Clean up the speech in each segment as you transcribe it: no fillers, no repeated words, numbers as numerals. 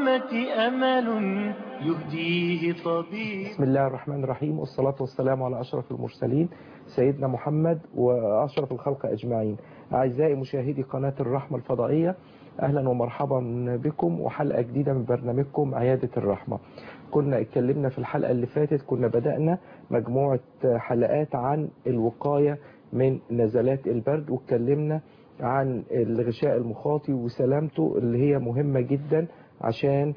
الأمة أمل يهديه طبيب. بسم الله الرحمن الرحيم، والصلاة والسلام على أشرف المرسلين سيدنا محمد وأشرف الخلق أجمعين. أعزائي مشاهدي قناة الرحمة الفضائية، أهلا ومرحبا بكم وحلقة جديدة من برنامجكم عيادة الرحمة. كنا اتكلمنا في الحلقة اللي فاتت، كنا بدأنا مجموعة حلقات عن الوقاية من نزلات البرد، واتكلمنا عن الغشاء المخاطي وسلامته اللي هي مهمة جدا عشان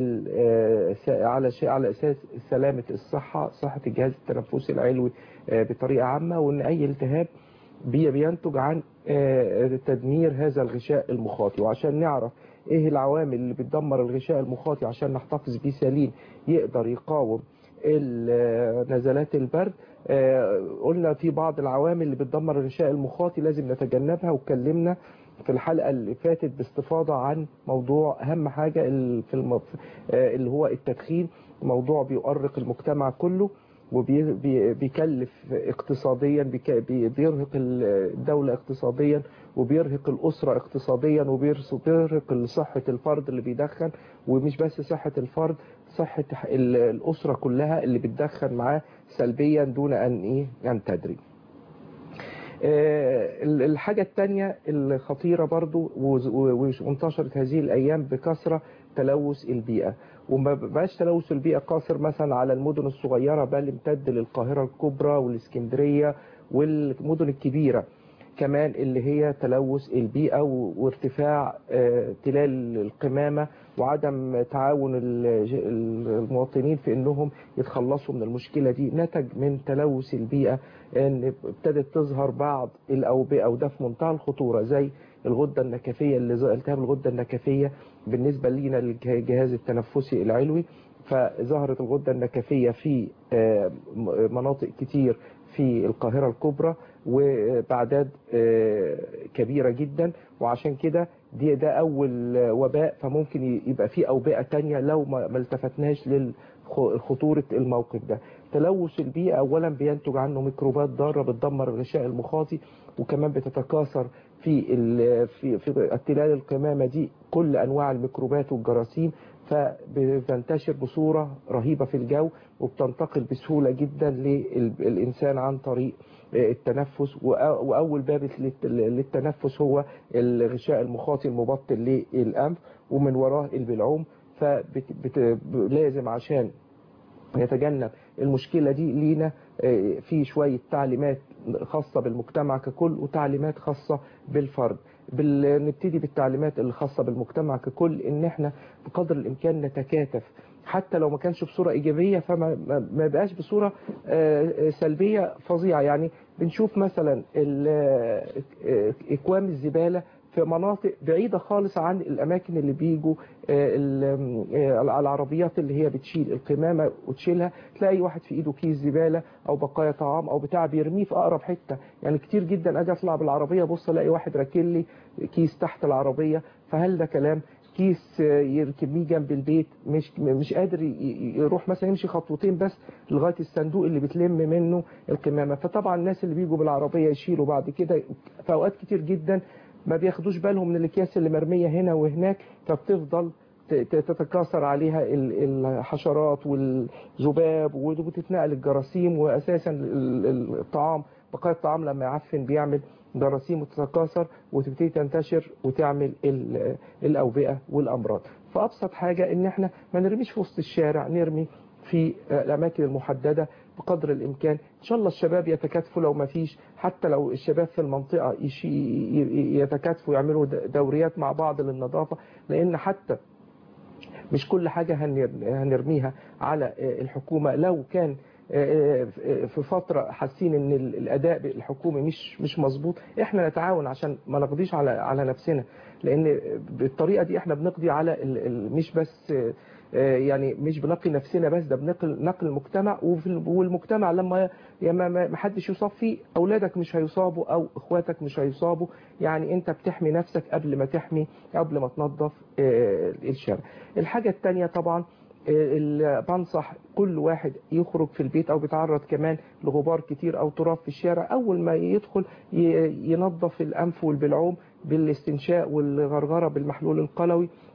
على أساس سلامة الصحة، صحة الجهاز التنفسي العلوي بطريقة عامة، وأن أي التهاب بينتج عن تدمير هذا الغشاء المخاطي. وعشان نعرف إيه العوامل اللي بتدمر الغشاء المخاطي عشان نحتفظ بيه سليم يقدر يقاوم نزلات البرد، قلنا في بعض العوامل اللي بتدمر الغشاء المخاطي لازم نتجنبها، واتكلمنا في الحلقة اللي فاتت باستفاضة عن موضوع أهم حاجة اللي هو التدخين. موضوع بيؤرق المجتمع كله وبيكلف اقتصاديا، بيرهق الدولة اقتصاديا، وبيرهق الأسرة اقتصاديا، وبيرهق صحة الفرد اللي بيدخن، ومش بس صحة الفرد، صحة الأسرة كلها اللي بتدخن معاه سلبيا دون أن تدري. الحاجة الثانية الخطيرة برضو وانتشرت هذه الأيام بكثرة، تلوث البيئة. وما بقاش تلوث البيئة قاصر مثلا على المدن الصغيرة، بل امتد للقاهرة الكبرى والإسكندرية والمدن الكبيرة كمان، اللي هي تلوث البيئة وارتفاع تلال القمامة وعدم تعاون المواطنين في انهم يتخلصوا من المشكلة دي، نتج من تلوث البيئة ان ابتدت تظهر بعض الأوبئة، وده في منتهى الخطورة، زي الغدة النكفية، التهاب الغدة النكفية بالنسبة لنا للجهاز التنفسي العلوي. فظهرت الغدة النكفية في مناطق كتير في القاهرة الكبرى وبأعداد كبيرة جدا، وعشان كده ده أول وباء، فممكن يبقى فيه أوبئة تانية لو ما التفتناش لخطورة الموقف ده. تلوث البيئة أولا بينتج عنه ميكروبات ضارة بتدمر الغشاء المخاطي، وكمان بتتكاثر في التلال القمامة دي كل أنواع الميكروبات والجراثيم، فبتنتشر بصورة رهيبة في الجو، وبتنتقل بسهولة جدا للإنسان عن طريق التنفس. وأول باب للتنفس هو الغشاء المخاطي المبطن للأنف، ومن وراه البلعوم. فلازم عشان يتجنب المشكلة دي لينا في شوية تعليمات خاصة بالمجتمع ككل وتعليمات خاصة بالفرد. نبتدي بالتعليمات الخاصة بالمجتمع ككل، ان احنا بقدر الامكان نتكاتف، حتى لو ما كانش بصورة ايجابية فما بقاش بصورة سلبية فظيعة. يعني بنشوف مثلا اكوام الزبالة في مناطق بعيدة خالص عن الأماكن اللي بيجوا العربيات اللي هي بتشيل القمامة وتشيلها، تلاقي واحد في إيده كيس زبالة أو بقايا طعام أو بتاع بيرميه في أقرب حتة. يعني كتير جدا أجي أطلع بالعربية بص ألاقي واحد راكن لي كيس تحت العربية. فهل ده كلام؟ كيس يركبنيه جنب البيت، مش قادر يروح مثلا يمشي خطوتين بس لغاية الصندوق اللي بتلم منه القمامة. فطبعا الناس اللي بيجوا بالعربية يشيلوا بعد كده في أوقات كتير جدا ما بياخدوش بالهم من الاكياس اللي مرمية هنا وهناك، فبتفضل تتكاثر عليها الحشرات والذباب وتتنقل الجراثيم. واساسا الطعام، بقايا الطعام لما يعفن بيعمل جراثيم وتتكاثر وتبتدي تنتشر وتعمل الاوبئة والامراض. فابسط حاجة ان احنا ما نرميش في وسط الشارع، نرمي في الاماكن المحددة بقدر الامكان. ان شاء الله الشباب يتكاتفوا، لو ما فيش حتى لو الشباب في المنطقة يتكاتفوا يعملوا دوريات مع بعض للنظافة، لان حتى مش كل حاجة هنرميها على الحكومة. لو كان في فترة حاسين ان الاداء الحكومي مش مظبوط، احنا نتعاون عشان ما نقضيش على نفسنا، لان بالطريقة دي احنا بنقضي على مش بس يعني مش بنقي نفسنا بس، ده نقل المجتمع. والمجتمع لما ما حدش يصاب فيه، اولادك مش هيصابوا او اخواتك مش هيصابوا. يعني انت بتحمي نفسك قبل ما تنظف الشارع. الحاجة الثانية طبعا بنصح كل واحد يخرج في البيت او بيتعرض كمان لغبار كتير او تراب في الشارع، اول ما يدخل ينظف الانف والبلعوم بالاستنشاق والغرغرة بالمحلول القلوي.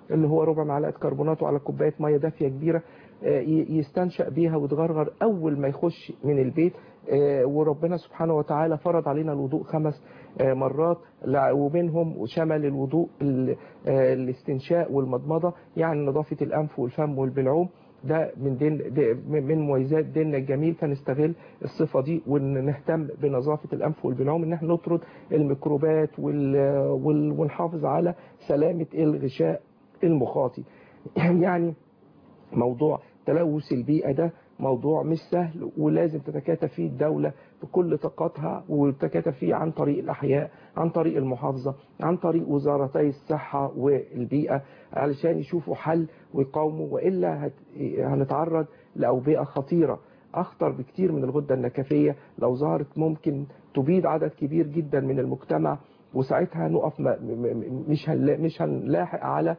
اللي هو ربع معلقه كربونات على كوبايه ميه دافيه كبيره، يستنشق بيها ويتغرغر اول ما يخش من البيت. وربنا سبحانه وتعالى فرض علينا الوضوء 5 مرات، ومنهم شمل الوضوء الاستنشاق والمضمضه، يعني نظافه الانف والفم والبلعوم. ده من مميزات ديننا الجميل، فنستغل الصفه دي ونهتم بنظافه الانف والبلعوم، ان احنا نطرد الميكروبات ونحافظ على سلامه الغشاء المخاطي. يعني موضوع تلوث البيئة ده موضوع مش سهل، ولازم تتكاتف فيه الدولة بكل طاقتها، وتتكاتف فيه عن طريق الأحياء، عن طريق المحافظة، عن طريق وزارتي الصحة والبيئة، علشان يشوفوا حل ويقاوموا، وإلا هنتعرض لأوبئة خطيرة أخطر بكتير من الغدة النكفية. لو ظهرت ممكن تبيد عدد كبير جدا من المجتمع، وساعتها نقف مش هنلاحق على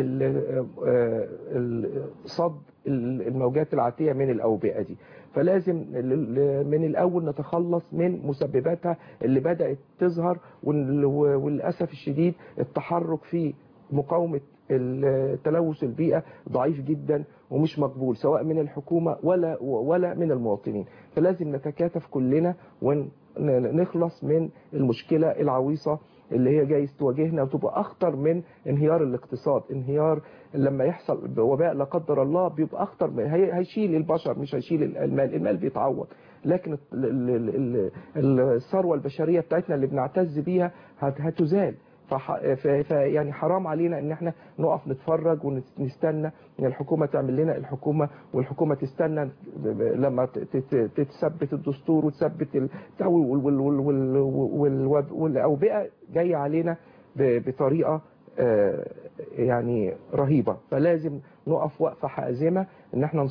صد الموجات العاتية من الأوبئة دي. فلازم من الأول نتخلص من مسبباتها اللي بدأت تظهر، وللأسف الشديد التحرك في مقاومة تلوث البيئة ضعيف جدا ومش مقبول، سواء من الحكومة ولا من المواطنين. فلازم نتكاتف كلنا ونخلص من المشكلة العويصة اللي هي جايز تواجهنا، وتبقى أخطر من انهيار الاقتصاد. انهيار لما يحصل وباء لا قدر الله بيبقى أخطر، هيشيل البشر مش هيشيل المال بيتعوض، لكن الثروة البشرية بتاعتنا اللي بنعتز بيها هتزال. يعني حرام علينا ان احنا نقف نتفرج ونستنى ان الحكومة تعمل لنا الحكومة، والحكومة تستنى لما تثبت الدستور وتثبت والأوبئة جاية علينا بطريقة يعني رهيبة. فلازم نقف وقفة حازمة ان احنا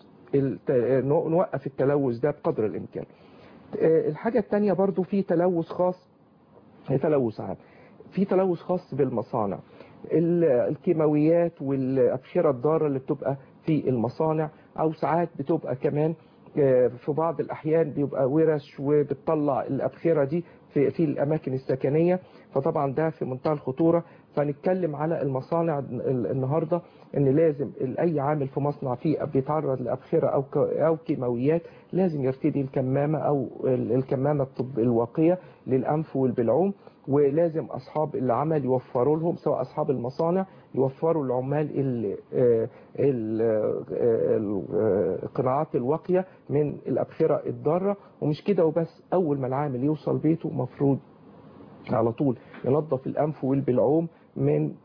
نوقف التلوث ده بقدر الامكان. الحاجة التانية برضو في تلوث خاص، تلوث عام، في تلوث خاص بالمصانع، الكيماويات والأبخرة الضارة اللي بتبقى في المصانع، أو ساعات بتبقى كمان في بعض الأحيان بيبقى ورش وبتطلع الأبخرة دي في الأماكن السكنية. فطبعا ده في منتهى الخطورة. فنتكلم على المصانع النهاردة ان لازم اي عامل في مصنع فيه بيتعرض لأبخرة او كيماويات لازم يرتدي الكمامة او الكمامة الواقية للأنف والبلعوم. ولازم أصحاب العمل يوفروا لهم، سواء أصحاب المصانع يوفروا العمال القناعات الواقية من الأبخرة الضارة. ومش كده وبس، أول ما العامل يوصل بيته مفروض على طول ينظف الأنف والبلعوم من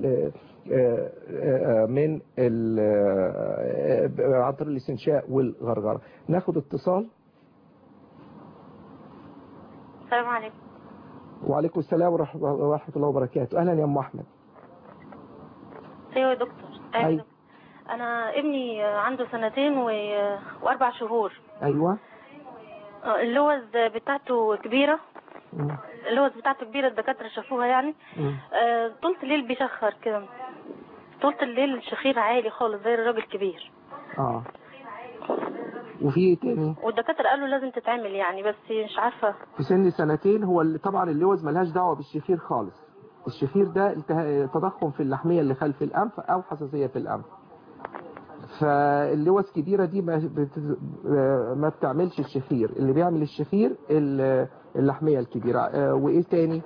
عن طريق الاستنشاق والغرغرة. ناخد اتصال. السلام عليكم. وعليكم السلام ورحمة الله وبركاته. أهلا يا أم أحمد. ايوه يا دكتور. أيوة. أنا ابني عنده 2 و4 شهور. أيوة. اللوز بتاعته كبيرة. اللوز بتاعته كبيرة، الدكاترة شافوها يعني. طول الليل بيشخر كده، طول الليل الشخير عالي خالص زي الراجل الكبير. وفي ايه تاني؟ والدكاتره قالوا لازم تتعمل يعني، بس مش عارفه. في سن 2 هو طبعا اللوز ملهاش دعوه بالشخير خالص. الشخير ده تضخم في اللحميه اللي خلف الانف او حساسيه في الانف. فاللوز كبيره دي ما بتعملش الشخير، اللي بيعمل الشخير اللحميه الكبيره. وايه تاني؟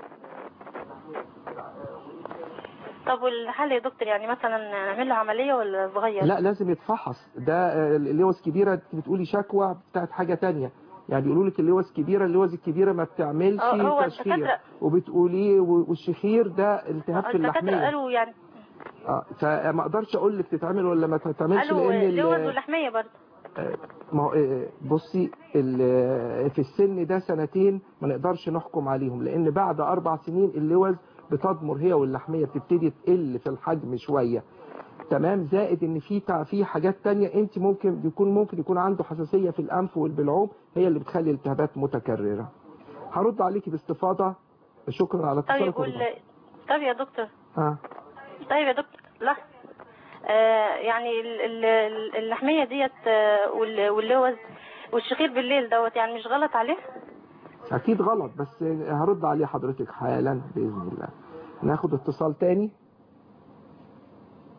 طب والحل يا دكتور يعني مثلا نعمل له عمليه ولا صغير؟ لا، لازم يتفحص. ده اللوز كبيره بتقولي شكوى بتاعت حاجه تانية، يعني بيقولوا لك اللوز كبيره، اللوز الكبيره ما بتعملش تشخير، وبتقولي والشخير ده التهاب في اللحميه. الدكاتره قالوا يعني فما اقدرش اقول لك تتعمل ولا ما تتعملش، لان اللوز واللحميه برضه. ما هو بصي في السن ده 2 ما نقدرش نحكم عليهم، لان بعد 4 سنين اللوز بتضمر هي واللحميه بتبتدي تقل في الحجم شويه. تمام. زائد ان في حاجات تانية انت ممكن يكون عنده حساسيه في الانف والبلعوم، هي اللي بتخلي الالتهابات متكرره. هرد عليكي باستفاضه. شكرا على اتصالك. طيب يا دكتور. طيب يا دكتور لحظه. يعني اللحميه ديت واللوز والشخير بالليل دوت يعني مش غلط عليه؟ اكيد غلط، بس هرد عليه حضرتك حالا باذن الله. ناخد اتصال تاني.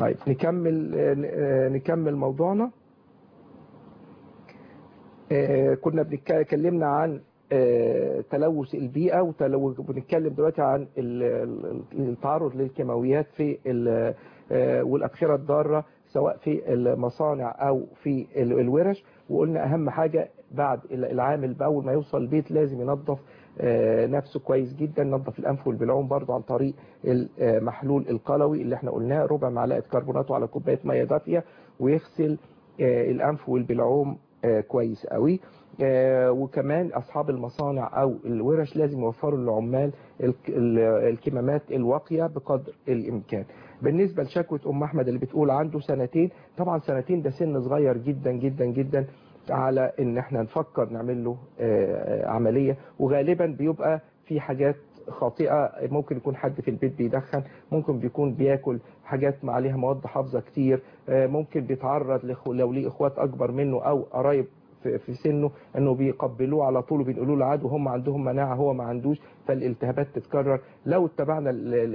طيب نكمل موضوعنا. كنا بنتكلمنا عن تلوث البيئة، وبنتكلم دلوقتي عن التعرض للكيماويات في والأبخرة الضارة سواء في المصانع أو في الورش. وقلنا أهم حاجة بعد العامل بأول ما يوصل البيت لازم ينظف نفسه كويس جدا، ينظف الأنف والبلعوم برضه عن طريق المحلول القلوي اللي احنا قلناه، ربع معلقة كربوناته على كوباية مية دافية، ويغسل الأنف والبلعوم كويس قوي. وكمان أصحاب المصانع أو الورش لازم يوفروا للعمال الكمامات الواقية بقدر الإمكان. بالنسبة لشكوى أم أحمد اللي بتقول عنده سنتين، طبعا سنتين ده سن صغير جدا جدا جدا على إن احنا نفكر نعمل له عملية، وغالبا بيبقى في حاجات خاطئة. ممكن يكون حد في البيت بيدخن، ممكن بيكون بياكل حاجات عليها مواد حافظة كتير، ممكن بيتعرض لو ليه اخوات اكبر منه او قرايب في سنه انه بيقبلوه على طول وبينقولوا له عاد وهم عندهم مناعة هو ما عندوش، فالالتهابات تتكرر. لو اتبعنا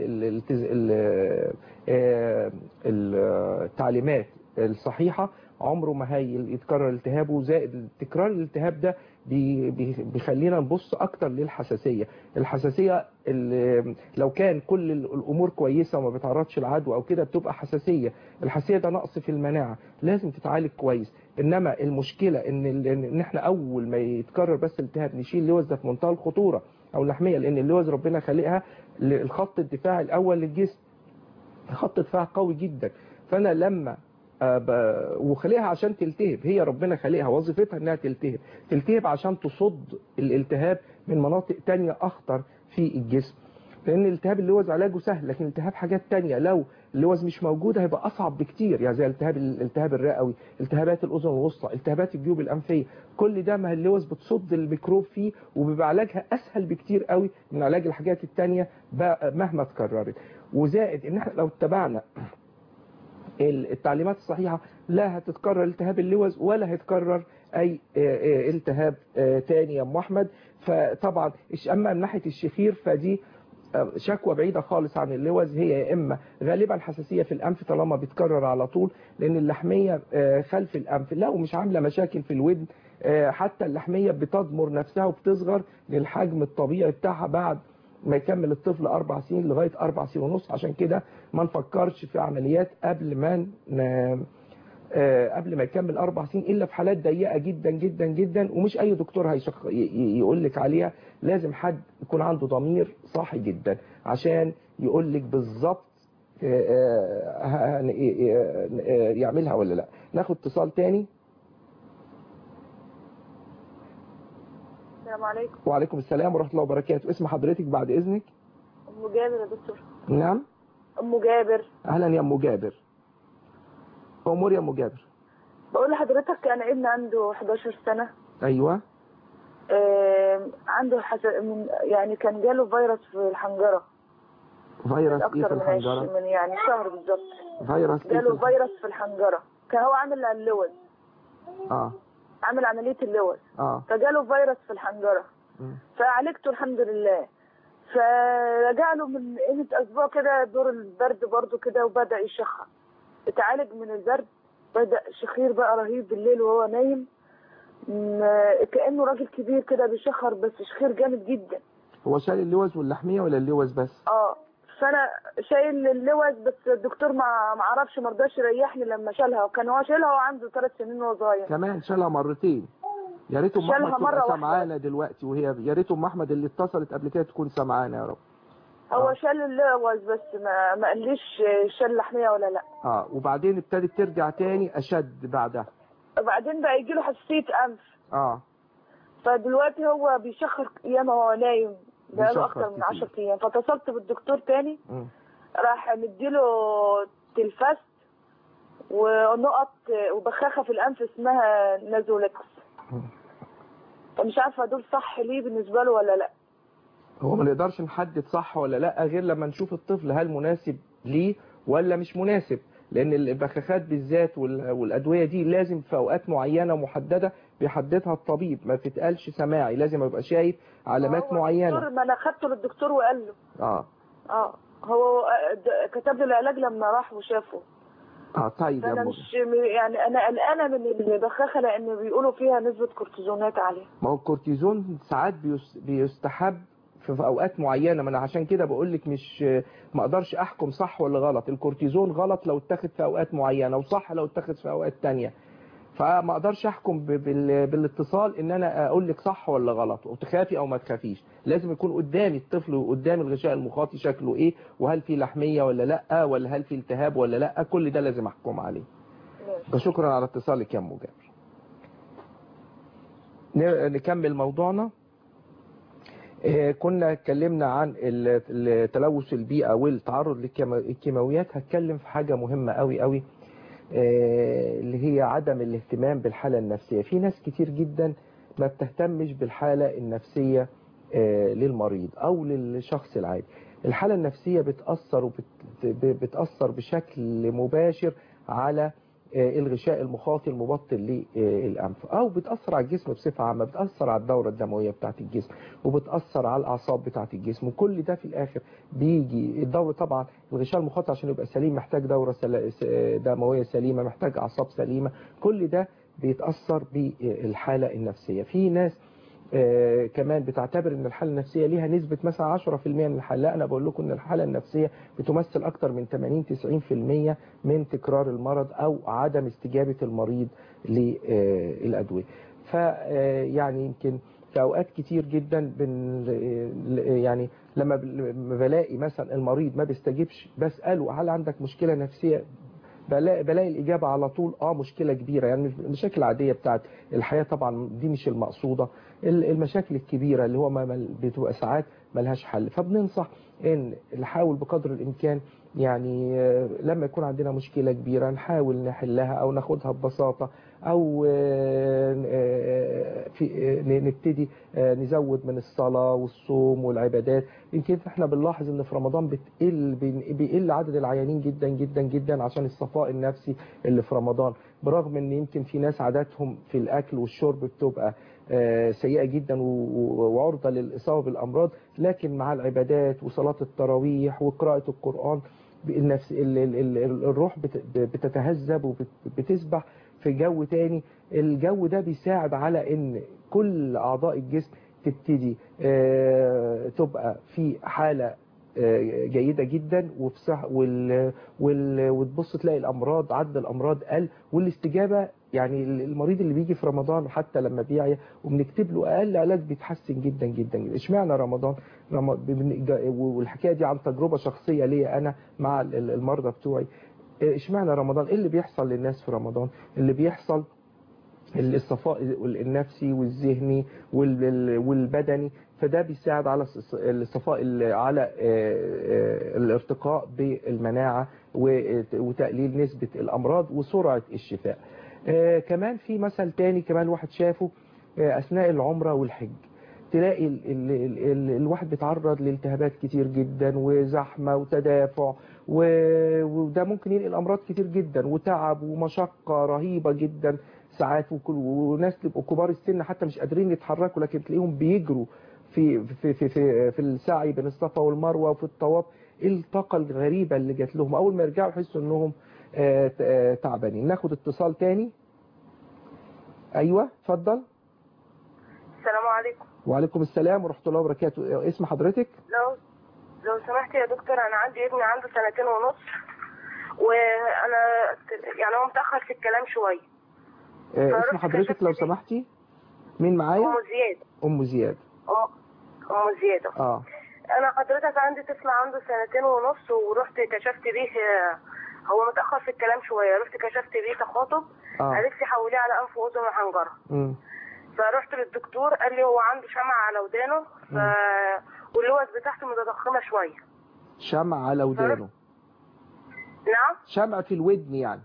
التعليمات الصحيحة عمره ما هيتكرر التهابه. زائد تكرار الالتهاب ده بيخلينا نبص اكتر للحساسية. الحساسية لو كان كل الامور كويسة وما بيتعرضش العدوى او كده بتبقى حساسية. الحساسية ده نقص في المناعة لازم تتعالج كويس. انما المشكلة ان احنا اول ما يتكرر بس التهاب نشيل اللوز، ده في منتهى الخطورة، او اللحمية، لان اللوز ربنا خلقها الخط الدفاع الاول للجسم، خط دفاع قوي جدا. فانا لما وخلقها عشان تلتهب، هي ربنا خلقها وظيفتها انها تلتهب عشان تصد الالتهاب من مناطق تانية اخطر في الجسم. لان التهاب اللوز علاجه سهل، لكن التهاب حاجات تانية لو اللوز مش موجودة هيبقى اصعب بكتير، يعني زي الالتهاب الرئوي، التهابات الاذن الوسطى، التهابات الجيوب الانفية، كل ده ما اللوز بتصد الميكروب فيه، وبيبقى علاجها اسهل بكتير قوي من علاج الحاجات التانية مهما اتكررت. وزائد ان احنا لو اتبعنا التعليمات الصحيحة لا هتتكرر التهاب اللوز ولا هيتكرر اي التهاب تاني يا ام احمد. فطبعا اما من ناحية الشخير فدي شكوى بعيدة خالص عن اللوز، هي يا اما غالبا حساسية في الانف طالما بيتكرر على طول، لان اللحمية خلف الانف لا ومش عاملة مشاكل في الودن، حتى اللحمية بتضمر نفسها وبتصغر للحجم الطبيعي بتاعها بعد ما يكمل الطفل 4 سنين لغاية 4 سنين ونص. عشان كده ما نفكرش في عمليات قبل ما يكمل 4 سنين إلا في حالات ضيقة جدا جدا جدا، ومش أي دكتور يقول لك عليها. لازم حد يكون عنده ضمير صاحي جدا عشان يقول لك بالظبط يعملها ولا لا. ناخد اتصال تاني. السلام عليكم. وعليكم السلام ورحمة الله وبركاته. اسم حضرتك بعد إذنك؟ أم جابر يا دكتور. نعم أم جابر. أهلا يا أم جابر. أمور يا أم جابر. بقول لحضرتك أنا ابني عنده 11 سنة. أيوة. عنده يعني كان جاله فيروس في الحنجرة. فيروس إيه في الحنجرة؟ من يعني شهر بالظبط. فيروس إيه؟ جاله فيروس في الحنجرة. كان هو عامل اللوز. عامل عملية اللوز. فجاله فيروس في الحنجرة. فعالجته الحمد لله. فرجع له من قيمة أسبوع كده دور البرد برضو كده وبدأ يشخر. اتعالج من البرد، بدأ شخير بقى رهيب بالليل وهو نايم، كأنه راجل كبير كده بيشخر، بس شخير جامد جدا. هو شايل اللوز واللحمية ولا اللوز بس؟ فأنا شايل اللوز بس الدكتور ما عرفش، ما رضاش يريحني لما شالها، وكان هو شايلها وعنده 3 سنين وهو صغير. كمان شالها مرتين. يا ريت ام احمد تبقى سامعانا دلوقتي، وهي يا ريت ام احمد اللي اتصلت قبل كده تكون سامعانا يا رب. هو شال اللوز بس ما قاليش شال لحمية ولا لا. وبعدين ابتدت ترجع تاني اشد بعدها. وبعدين بقى يجي له حساسية انف. فدلوقتي هو بيشخر ايام هو نايم بقاله اكتر من 10 ايام. فاتصلت بالدكتور تاني. راح مديله تلفاست ونقط وبخاخة في الانف اسمها نازولكس. فمش عارفة دول صح ليه بالنسبة له ولا لا. هو ما نقدرش نحدد صح ولا لا غير لما نشوف الطفل هل مناسب ليه ولا مش مناسب، لان البخاخات بالذات والادويه دي لازم في اوقات معينه محدده بيحددها الطبيب، ما تتقالش سماعي، لازم يبقى شايف علامات معينه. ما انا خدته للدكتور وقال له. هو كتب لي العلاج لما راح وشافه. طيب يا انا أم. مش يعني انا قلقانه من البخاخه لان بيقولوا فيها نسبه كورتيزونات عاليه. ما هو الكورتيزون ساعات بيستحب في اوقات معينه، ما انا عشان كده بقول لك مش ما اقدرش احكم صح ولا غلط. الكورتيزون غلط لو اتاخد في اوقات معينه وصح لو اتاخد في اوقات تانية، فما اقدرش احكم بالاتصال ان انا اقول لك صح ولا غلط وتخافي او ما تخافيش. لازم يكون قدامي الطفل وقدام الغشاء المخاطي شكله ايه، وهل في لحميه ولا لا، ولا هل في التهاب ولا لا، كل ده لازم احكم عليه. شكرا على اتصالك يا ام جابر. نكمل موضوعنا. كنا اتكلمنا عن تلوث البيئة والتعرض للكيماويات. هتكلم في حاجة مهمة قوي قوي، اللي هي عدم الاهتمام بالحالة النفسية. في ناس كتير جدا ما بتهتمش بالحالة النفسية للمريض أو للشخص العادي. الحالة النفسية بتأثر بشكل مباشر على الغشاء المخاطي المبطن للأنف، أو بتأثر على الجسم بصفة عامة، بتأثر على الدورة الدموية بتاعة الجسم، وبتأثر على الأعصاب بتاعة الجسم، وكل ده في الآخر بيجي الدورة. طبعا الغشاء المخاطي عشان يبقى سليم محتاج دورة دموية سليمة، محتاج أعصاب سليمة، كل ده بيتأثر بالحالة النفسية. في ناس كمان بتعتبر ان الحالة النفسية ليها نسبة مثلا 10% من الحالة. لا، انا بقول لكم ان الحالة النفسية بتمثل اكتر من 80-90% من تكرار المرض او عدم استجابة المريض للأدوية. فيعني يمكن في اوقات كتير جدا يعني لما بلاقي مثلا المريض ما بيستجيبش، بسأله هل عندك مشكلة نفسية، بلاقي الإجابة على طول مشكلة كبيرة. يعني المشاكل العادية بتاعت الحياة طبعا دي مش المقصودة، المشاكل الكبيرة اللي هو بتبقى ساعات ملهاش حل. فبننصح ان نحاول بقدر الإمكان يعني لما يكون عندنا مشكلة كبيرة نحاول نحلها أو ناخدها ببساطة، أو نبتدي نزود من الصلاة والصوم والعبادات. يمكن احنا بنلاحظ ان في رمضان بيقل عدد العيانين جدا جدا جدا عشان الصفاء النفسي اللي في رمضان، برغم ان يمكن في ناس عاداتهم في الأكل والشرب بتبقى سيئة جدا وعرضة للإصابة بالأمراض، لكن مع العبادات وصلاة التراويح وقراءة القرآن الروح بتتهذب وبتسبح في جو تاني. الجو ده بيساعد على ان كل اعضاء الجسم تبتدي تبقى في حالة جيدة جدا وتبص تلاقي الامراض، عدد الامراض قل، والاستجابة. يعني المريض اللي بيجي في رمضان حتى لما بيعيا وبنكتب له اقل علاج بيتحسن جدا جدا جدا. اشمعنى رمضان؟ والحكايه دي عن تجربه شخصيه ليا انا مع المرضى بتوعي. اشمعنى رمضان؟ ايه اللي بيحصل للناس في رمضان؟ اللي بيحصل الصفاء النفسي والذهني والبدني، فده بيساعد على الصفاء، على الارتقاء بالمناعة وتقليل نسبة الأمراض وسرعة الشفاء. كمان في مثل تاني كمان واحد شافه أثناء العمرة والحج، تلاقي الواحد بيتعرض لالتهابات كتير جدا وزحمة وتدافع، وده ممكن ينقل أمراض كتير جدا وتعب ومشقة رهيبة جدا ساعات، وناس تبقوا كبار السن حتى مش قادرين يتحركوا، لكن تلاقيهم بيجروا في السعي بين الصفا والمروة وفي الطواف. ايه الطاقة الغريبة اللي جات لهم، اول ما يرجعوا يحسوا انهم تعبانين. ناخد اتصال تاني. ايوه اتفضل. السلام عليكم. وعليكم السلام ورحمة الله وبركاته. اسم حضرتك؟ لو سمحت يا دكتور، انا عندي ابني عنده 2 ونص، وانا يعني هو متأخر في الكلام شوية. اسم حضرتك لو سمحتي؟ مين معايا؟ ام زياد. ام زياد. ام زياد. انا حضرتك عندي طفل عنده 2 ونص، ورحت كشفت بيه، هو متأخر في الكلام شوية، رحت كشفت بيه تخاطب، قالت لي حوليه على انف واذن وحنجرة. فرحت للدكتور قال لي هو عنده شمع على ودانه، واللوز بتاعته متضخمه شويه. شمع على ودانه؟ نعم، شمع في الودن يعني.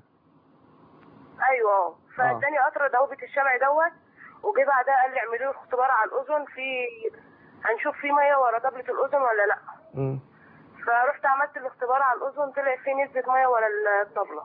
ايوه. فاداني قطره دوبه الشمع دوت، وجه بعدها قال لي اعملي له اختبار على الاذن، هنشوف فيه ميه ورا طبله الاذن ولا لا. فرحت عملت الاختبار على الاذن، طلع فيه نسبه ميه ورا الطبله.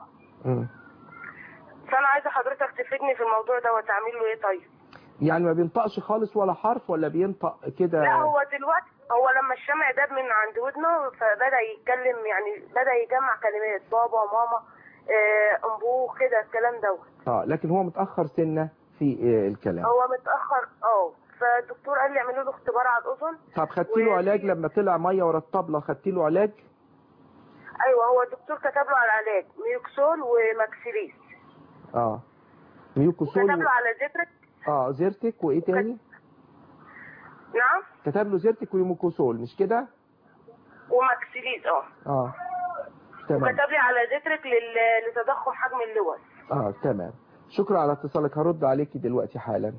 فانا عايزه حضرتك تفيدني في الموضوع دوت، اعمل له ايه طيب؟ يعني ما بينطقش خالص ولا حرف ولا بينطق كده؟ لا، هو دلوقتي لما الشمع داب من عند ودنه فبدأ يتكلم، يعني بدأ يجمع كلمات بابا ماما انبوه كده الكلام دوت. لكن هو متاخر سنه في الكلام. هو متاخر فالدكتور قال لي اعملوا له اختبار على الاذن. طب خدتي له علاج لما طلع ميه ورا الطبله؟ خدتي له علاج؟ ايوه، هو الدكتور كتب له على علاج ميوكسول وماكسيليس. ميوكسول كتب له على زيترك. زيرتك وايه تاني؟ نعم، كتب له زيرتك وميوكسول مش كده؟ وماكسيليس. تمام. وكتب لي على زيترك لتضخم حجم اللوز. تمام. شكرا على اتصالك، هرد عليكي دلوقتي حالا.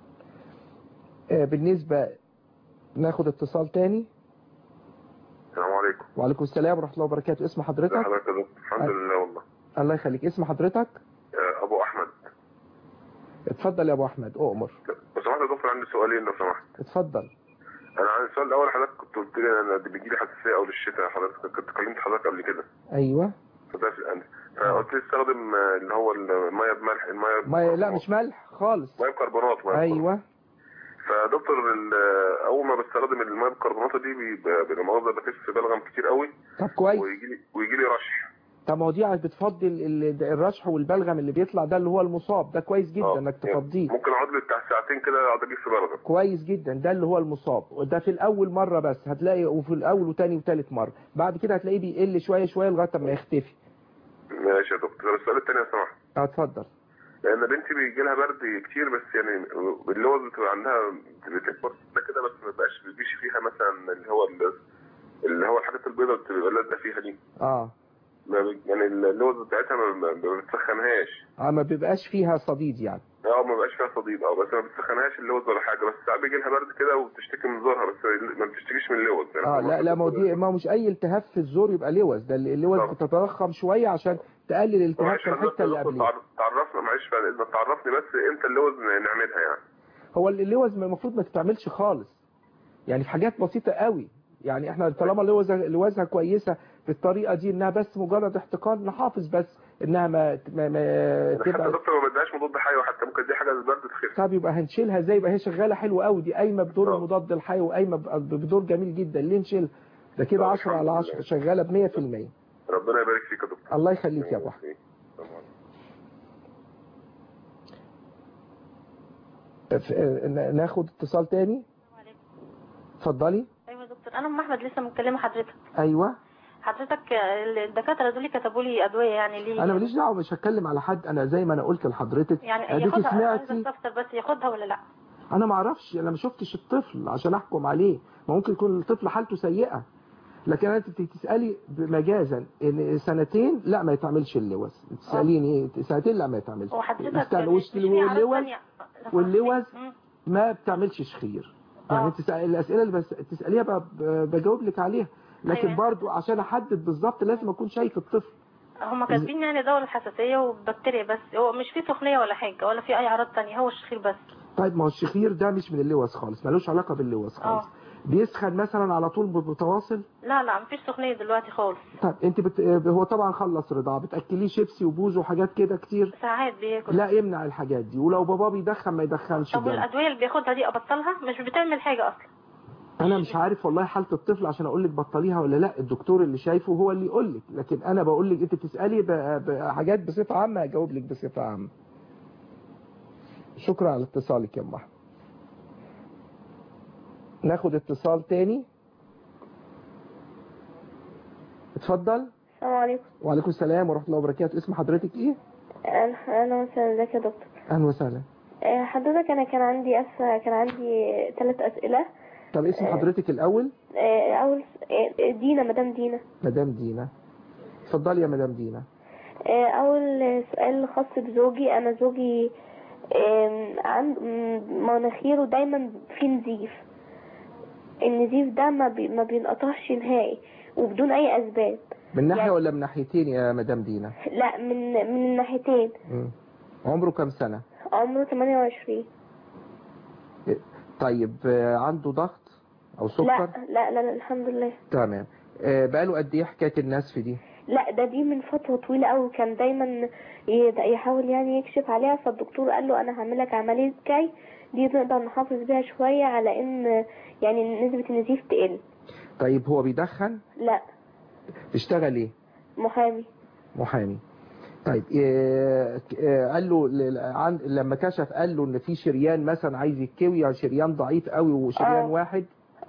بالنسبة ناخد اتصال تاني. السلام عليكم. وعليكم السلام ورحمة الله وبركاته. اسم حضرتك؟ حضرتك يا دكتور. الحمد لله والله. الله يخليك. اسم حضرتك؟ ابو احمد. اتفضل يا ابو احمد، اؤمر. لو سمحت يا دكتور عندي سؤالين لو سمحت. اتفضل. انا عندي السؤال الاول، حضرتك كنت قلت لي انا بيجي لي حساسيه اول الشتاء، حضرتك كنت كلمت حضرتك قبل كده. ايوه. فقلت لي استخدم اللي هو الميه بملح، الميه لا مش ملح خالص، ميه بكربونات. ايوه. فدكتور اول ما بستخدم الميه بالكربونات دي بيبقى الموضوع ده بكش بلغم كتير قوي. طب كويس. ويجي لي رشح. طب ما هو دي بتفضي الرشح والبلغم اللي بيطلع ده اللي هو المصاب، ده كويس جدا انك تفضيه. ممكن اقعد لي بتاع ساعتين كده اقعد اجيب في بلغم. كويس جدا، ده اللي هو المصاب، وده في الاول مره بس هتلاقي، وفي الاول وثاني وثالث مره، بعد كده هتلاقيه بيقل شويه شويه لغايه ما يختفي. ماشي يا دكتور. السؤال الثاني يا سماحه. اتفضل. لان بنتي بيجي لها برد كتير، بس يعني اللوز بتبقى عندها بتكبر كده، بس ما بيجيش فيها مثلا اللي هو الحاجات البيضاء اللي بتبقى لازقه فيها دي. يعني اللوز بتاعتها ما بتسخنهاش. ما بيبقاش فيها صديد يعني. ما بيبقاش فيها صديد بس ما بتسخنهاش اللوز ولا حاجه، بس ساعات بيجي لها برد كده وبتشتكي من زورها، بس ما بتشتكيش من اللوز يعني. لا ما مش اي التهاب في الزور يبقى لوز، ده اللوز بتتضخم شويه عشان تقلل الالتهاب في الحته اللي قبلها. تعرفنا معلش اذا تعرفني بس امتى اللوز نعملها يعني. هو اللوز المفروض ما تتعملش خالص، يعني في حاجات بسيطه قوي، يعني احنا طالما لوزها كويسه بالطريقه دي، انها بس مجرد احتقان، نحافظ بس انها ما تبقى. حتى دكتور ما بدهاش مضاد حيوي، حتى ممكن دي حاجه للبرد تخف. طب يبقى هنشيلها ازاي؟ يبقى هي شغاله حلوه قوي، دي قايمه بدور المضاد الحيوي، قايمه بدور جميل جدا، ليه نشيلها؟ ده كده 10/10 شغاله ب 100%. ربنا يبارك فيك يا دكتور. الله يخليك يا ابو احمد. ناخد اتصال تاني. اتفضلي. ايوه يا دكتور، انا ام احمد لسه مكلمه حضرتك. ايوه. حضرتك الدكاتره دول كتبوا لي ادويه يعني ليه؟ انا ماليش دعوه، مش هتكلم على حد، انا زي ما انا قلت لحضرتك يعني ياخدها. سمعتي بس ياخدها ولا لا؟ انا ما اعرفش، انا ما شفتش الطفل عشان احكم عليه، ممكن يكون الطفل حالته سيئه، لكن انت بتسالي مجازا ان سنتين لا ما يتعملش اللوز، تساليني 2 لا ما يتعملش. واللوز ما بتعملش شخير، يعني انت الاسئله اللي تساليها بجاوب لك عليها، لكن برضو عشان احدد بالظبط لازم اكون شايف الطفل. هم كاتبين يعني دور الحساسيه وبكتيريا بس، هو مش فيه سخونيه ولا حاجه ولا في اي اعراض ثانيه، هو الشخير بس. طيب ما هو الشخير ده مش من اللوز خالص، ملوش علاقه باللوز خالص. بيسخن مثلا على طول متواصل؟ لا مفيش سخونيه دلوقتي خالص. طب انت هو طبعا خلص رضاعه، بتاكليه شيبسي وبوز وحاجات كده كتير؟ ساعات بياكل. لا يمنع الحاجات دي، ولو بابا بيدخن ما يدخنش. طب والادويه اللي بياخدها دي ابطلها؟ مش بتعمل حاجه اصلا. انا مش عارف والله حاله الطفل عشان اقول لك بطليها ولا لا، الدكتور اللي شايفه هو اللي يقول لك، لكن انا بقول لك انت بتسالي بحاجات بصفه عامه هجاوب لك بصفه عامه. شكرا على اتصالك يا ام احمد. ناخد اتصال تاني. اتفضل. السلام عليكم. وعليكم السلام ورحمه الله وبركاته. اسم حضرتك ايه؟ اهلا وسهلا. ازيك يا دكتور؟ اهلا وسهلا. حضرتك انا كان عندي 3 اسئله. طب اسم حضرتك الاول؟ اول دينا، مدام دينا. مدام دينا، اتفضلي يا مدام دينا. اول سؤال خاص بزوجي. انا زوجي عند مناخيره دايما في نزيف، النزيف ده ما بينقطعش نهائي وبدون اي اسباب. من ناحيه يعني ولا من ناحيتين يا مدام دينا؟ لا من الناحيتين. عمره كام سنه؟ عمره 28. طيب عنده ضغط او سكر؟ لا الحمد لله. تمام. بقاله قد ايه حكايه النزف دي؟ لا دي من فتره طويله قوي، كان دايما يحاول يعني يكشف عليها، فالدكتور قال له انا هعمل لك عمليه كي دي نقدر نحافظ بيها شويه على ان يعني نسبه النزيف تقل. طيب هو بيدخن؟ لا. بيشتغل ايه؟ محامي. طيب قال له لما كشف قال له ان في شريان مثلا عايز يتكوي، يعني شريان ضعيف قوي وشريان واحد.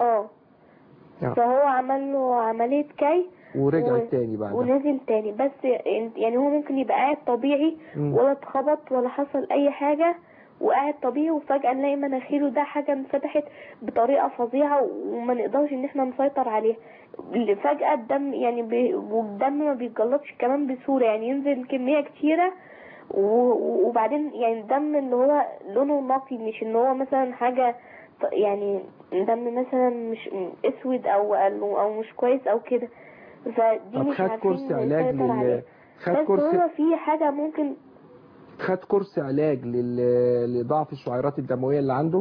فهو عمل له عملية كي ورجع تاني بعد ونزل تاني، بس يعني هو ممكن يبقى قاعد طبيعي ولا اتخبط ولا حصل اي حاجة وقاعد طبيعي، وفجأة نلاقي مناخيره ده حاجة انفتحت بطريقة فظيعة وما نقدرش ان احنا نسيطر عليها. فجأة الدم يعني والدم ما بيتجلطش كمان بسهولة، يعني ينزل كمية كتيرة وبعدين يعني الدم اللي هو لونه نقي، مش ان هو مثلا حاجة يعني دم مثلا مش اسود او مش كويس او كده. فدي مش عارفين نسيطر عليها. بس هو في حاجة ممكن خد كورس علاج لضعف الشعيرات الدموية اللي عنده؟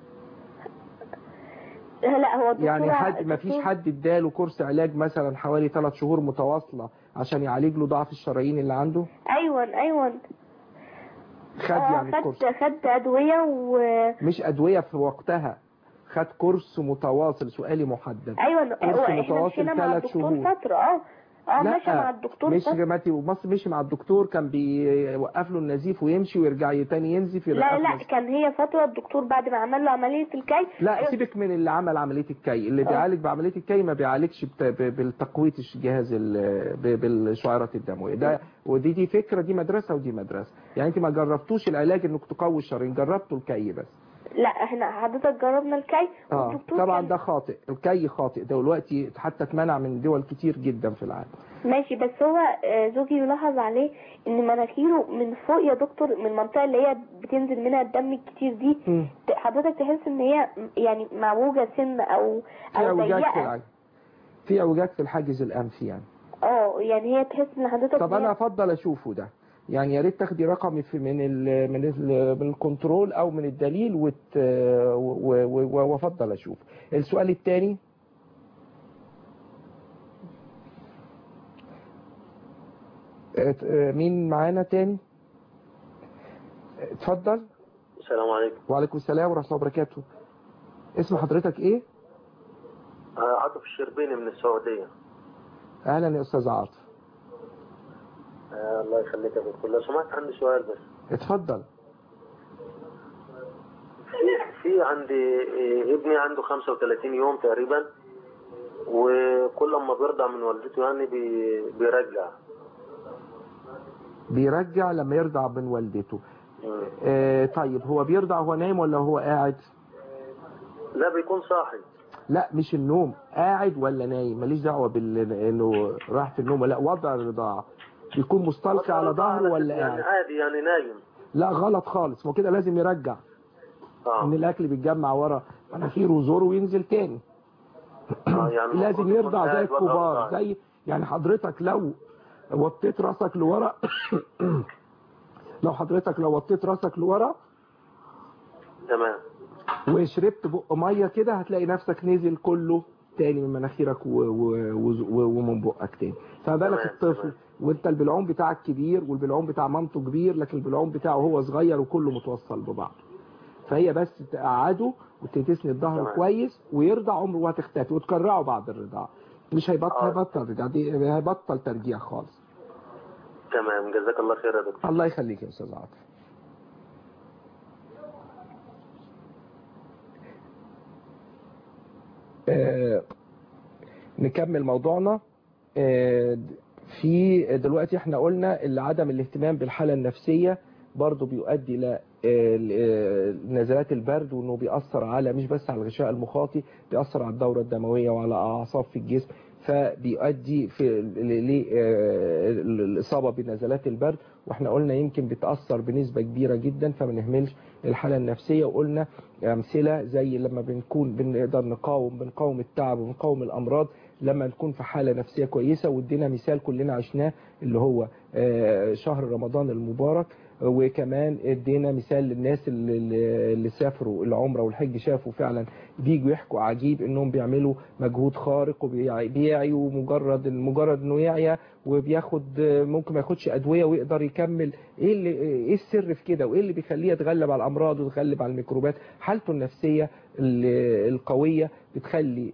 لا هو يعني ما فيش حد اداله كورس علاج مثلا حوالي 3 شهور متواصلة عشان يعالج له ضعف الشرايين اللي عنده؟ ايوه خد يعني كورس، خد ادوية مش ادوية في وقتها، خد كورس متواصل. سؤالي محدد. ايوه كورس متواصل 3 شهور. فترة ماشي مع الدكتور. مش مع الدكتور، كان بيوقف له النزيف ويمشي ويرجع تاني ينزف. لا كان هي فترة الدكتور بعد ما عمل له عملية الكي. لا سيبك من اللي عمل عملية الكي، اللي بيعالج بعملية الكي ما بيعالجش بالتقوية الجهاز بالشعيرات الدموية ده. ودي فكرة، دي مدرسة ودي مدرسة. يعني انت ما جربتوش العلاج انك تقوي الشرايين، جربتوا الكي بس. لا احنا حضرتك جربنا الكي والدكتور طبعا ده خاطئ، الكي خاطئ ده دلوقتي حتى اتمنع من دول كتير جدا في العالم. ماشي، بس هو زوجي يلاحظ عليه ان مناخيره من فوق يا دكتور، من المنطقة اللي هي بتنزل منها الدم الكتير دي حضرتك تحس ان هي يعني معوجة سن او ضيقة، في اعوجاج في الحاجز الانفي يعني. يعني هي تحس ان حضرتك. طب انا افضل اشوفه ده، يعني يا ريت تاخدي رقمي من الكنترول او من الدليل وافضل اشوف. السؤال الثاني، مين معانا تاني؟ اتفضل. السلام عليكم. وعليكم السلام ورحمة الله وبركاته. اسم حضرتك ايه؟ عاطف الشربيني من السعودية. اهلا يا استاذ عاطف. الله يخليك يا دكتور، لو سمحت عندي سؤال بس. اتفضل. في عندي ابني عنده 35 يوم تقريبا، وكل ما بيرضع من والدته يعني بيرجع لما يرضع من والدته. طيب هو بيرضع وهو نايم ولا هو قاعد؟ لا بيكون صاحي. لا مش النوم، قاعد ولا نايم، ماليش دعوه انه راح في النوم، لا وضع الرضاعه بيكون مستلقي على ظهره ولا قاعد؟ يعني عادي يعني نايم. لا غلط خالص، ما كده لازم يرجع. ان الاكل بيتجمع ورا مناخيره وزوره وينزل تاني. يعني لازم يرضع زي الكبار، زي يعني حضرتك لو وطيت راسك لورا لو وطيت راسك لورا تمام وشربت بق ميه كده هتلاقي نفسك نزل كله تاني من مناخيرك ومن بقك تاني. فما بالك الطفل وانت البلعوم بتاعك كبير والبلعوم بتاع مامته كبير، لكن البلعوم بتاعه هو صغير وكله متوصل ببعض. فهي بس تقعده وتسند ظهره كويس ويرضع عمره وهتختفي، وتكرعه بعد الرضاعه. مش هيبطل رضاعه، هيبطل ترجيع خالص. تمام، جزاك الله خير يا دكتور. الله يخليك يا استاذ عاطف. نكمل موضوعنا. في دلوقتي احنا قلنا اللي عدم الاهتمام بالحالة النفسية برضو بيؤدي الى نزلات البرد، وانه بيأثر على مش بس على الغشاء المخاطي، بيأثر على الدورة الدموية وعلى اعصاب في الجسم، فبيؤدي للإصابة بنزلات البرد. واحنا قلنا يمكن بتأثر بنسبة كبيرة جدا، فما نهملش الحالة النفسية. وقلنا أمثلة زي لما بنقدر بنقاوم التعب وبنقاوم الأمراض لما نكون في حالة نفسية كويسة. وادينا مثال كلنا عشناه اللي هو شهر رمضان المبارك، وكمان ادينا مثال للناس اللي سافروا العمره والحج، شافوا فعلا بيجوا يحكوا عجيب انهم بيعملوا مجهود خارق وبيعيوا مجرد انه يعيا وبياخد ممكن ما ياخدش ادويه ويقدر يكمل. ايه السر في كده وايه اللي بيخليه يتغلب على الامراض ويتغلب على الميكروبات؟ حالته النفسيه القويه بتخلي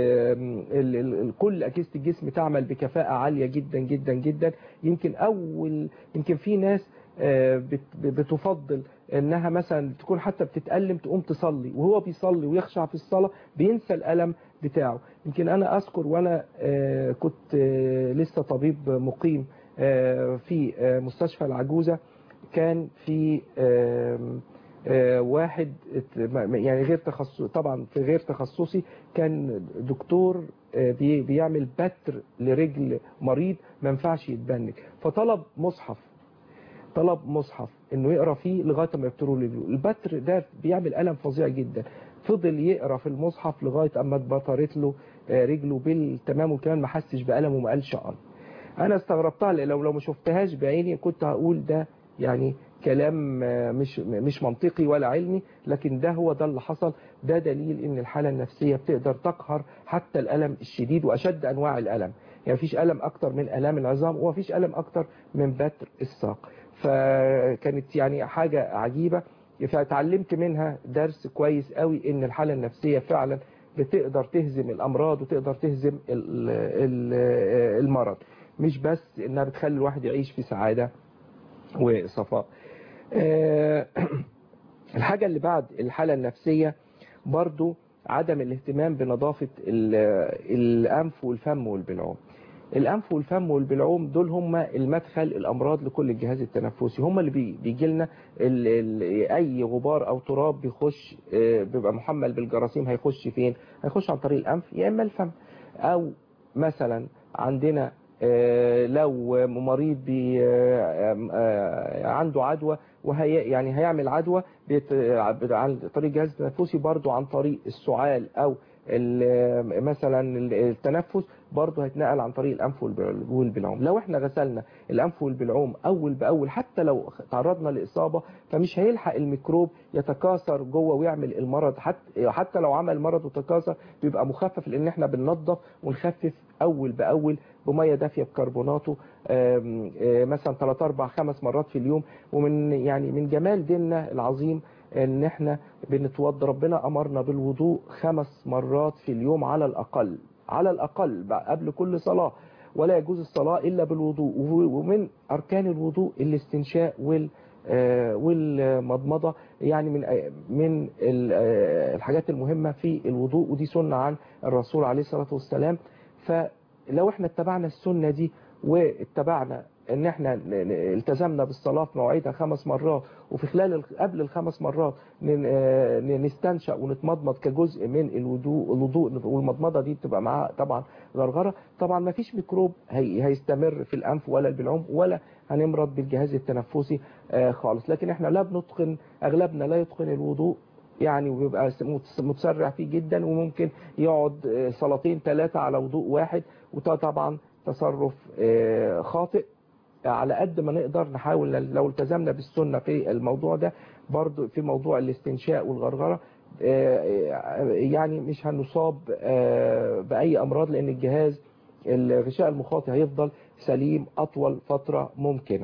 كل اجهزه الجسم تعمل بكفاءه عاليه جدا جدا جدا. يمكن في ناس بتفضل انها مثلا تكون حتى بتتألم تقوم تصلي، وهو بيصلي ويخشع في الصلاة بينسى الألم بتاعه. يمكن انا اذكر وانا كنت لسه طبيب مقيم في مستشفى العجوزة، كان في واحد يعني غير تخصصي، طبعا في غير تخصصي، كان دكتور بيعمل بتر لرجل مريض ما ينفعش يتبنج، فطلب مصحف انه يقرا فيه لغايه ما يبتروا رجله. البتر ده بيعمل الم فظيع جدا، فضل يقرا في المصحف لغايه اما اتبترت له رجله بالتمام، وكمان ما حسش بالم وما قالش انا استغربتها، لو ما شفتهاش بعيني كنت هقول ده يعني كلام مش منطقي ولا علمي، لكن ده هو ده اللي حصل. ده دليل ان الحاله النفسيه بتقدر تقهر حتى الالم الشديد واشد انواع الالم. يعني مفيش الم اكتر من الام العظام، ومفيش الم اكتر من بتر الساق. فكانت يعني حاجه عجيبه، فتعلمت منها درس كويس قوي ان الحاله النفسيه فعلا بتقدر تهزم الامراض وتقدر تهزم المرض، مش بس انها بتخلي الواحد يعيش في سعاده وصفاء. الحاجة اللي بعد الحالة النفسية برضو عدم الاهتمام بنظافة الأنف والفم والبلعوم. الأنف والفم والبلعوم دول هم المدخل الأمراض لكل الجهاز التنفسي، هم اللي بيجي لنا أي غبار أو تراب بيخش بيبقى محمل بالجراثيم، هيخش فين؟ هيخش عن طريق الأنف يا إما الفم. أو مثلا عندنا لو مريض عنده عدوى يعني هيعمل عدوى عن طريق الجهاز التنفسي، برضو عن طريق السعال او مثلا التنفس، برضو هيتنقل عن طريق الانف والبلعوم. لو احنا غسلنا الانف والبلعوم اول باول، حتى لو تعرضنا لاصابه، فمش هيلحق الميكروب يتكاثر جوه ويعمل المرض. حتى لو عمل مرض وتكاثر بيبقى مخفف، لان احنا بننظف ونخفف اول باول بميه دافيه بكربوناته مثلا 3 4 5 مرات في اليوم. ومن يعني من جمال ديننا العظيم ان احنا بنتوضى، ربنا امرنا بالوضوء 5 مرات في اليوم على الاقل قبل كل صلاة، ولا يجوز الصلاة الا بالوضوء. ومن اركان الوضوء الاستنشاء والمضمضة، يعني من الحاجات المهمة في الوضوء، ودي سنة عن الرسول عليه الصلاة والسلام. فلو احنا اتبعنا السنة دي واتبعنا ان احنا التزمنا بالصلاة في مواعيدها 5 مرات، وفي خلال قبل ال5 مرات نستنشق ونتمضمض كجزء من الوضوء، والمضمضة دي بتبقى معاها طبعا غرغرة، طبعا ما فيش ميكروب هيستمر في الانف ولا البلعوم، ولا هنمرض بالجهاز التنفسي خالص. لكن احنا لا بنتقن، اغلبنا لا يتقن الوضوء يعني، وبيبقى متسرع فيه جدا، وممكن يقعد صلاتين 3 على وضوء واحد، وده طبعا تصرف خاطئ. على قد ما نقدر نحاول لو التزمنا بالسنة في الموضوع ده، برضو في موضوع الاستنشاء والغرغرة يعني مش هنصاب بأي أمراض، لأن الجهاز الغشاء المخاطي هيفضل سليم أطول فترة ممكنة.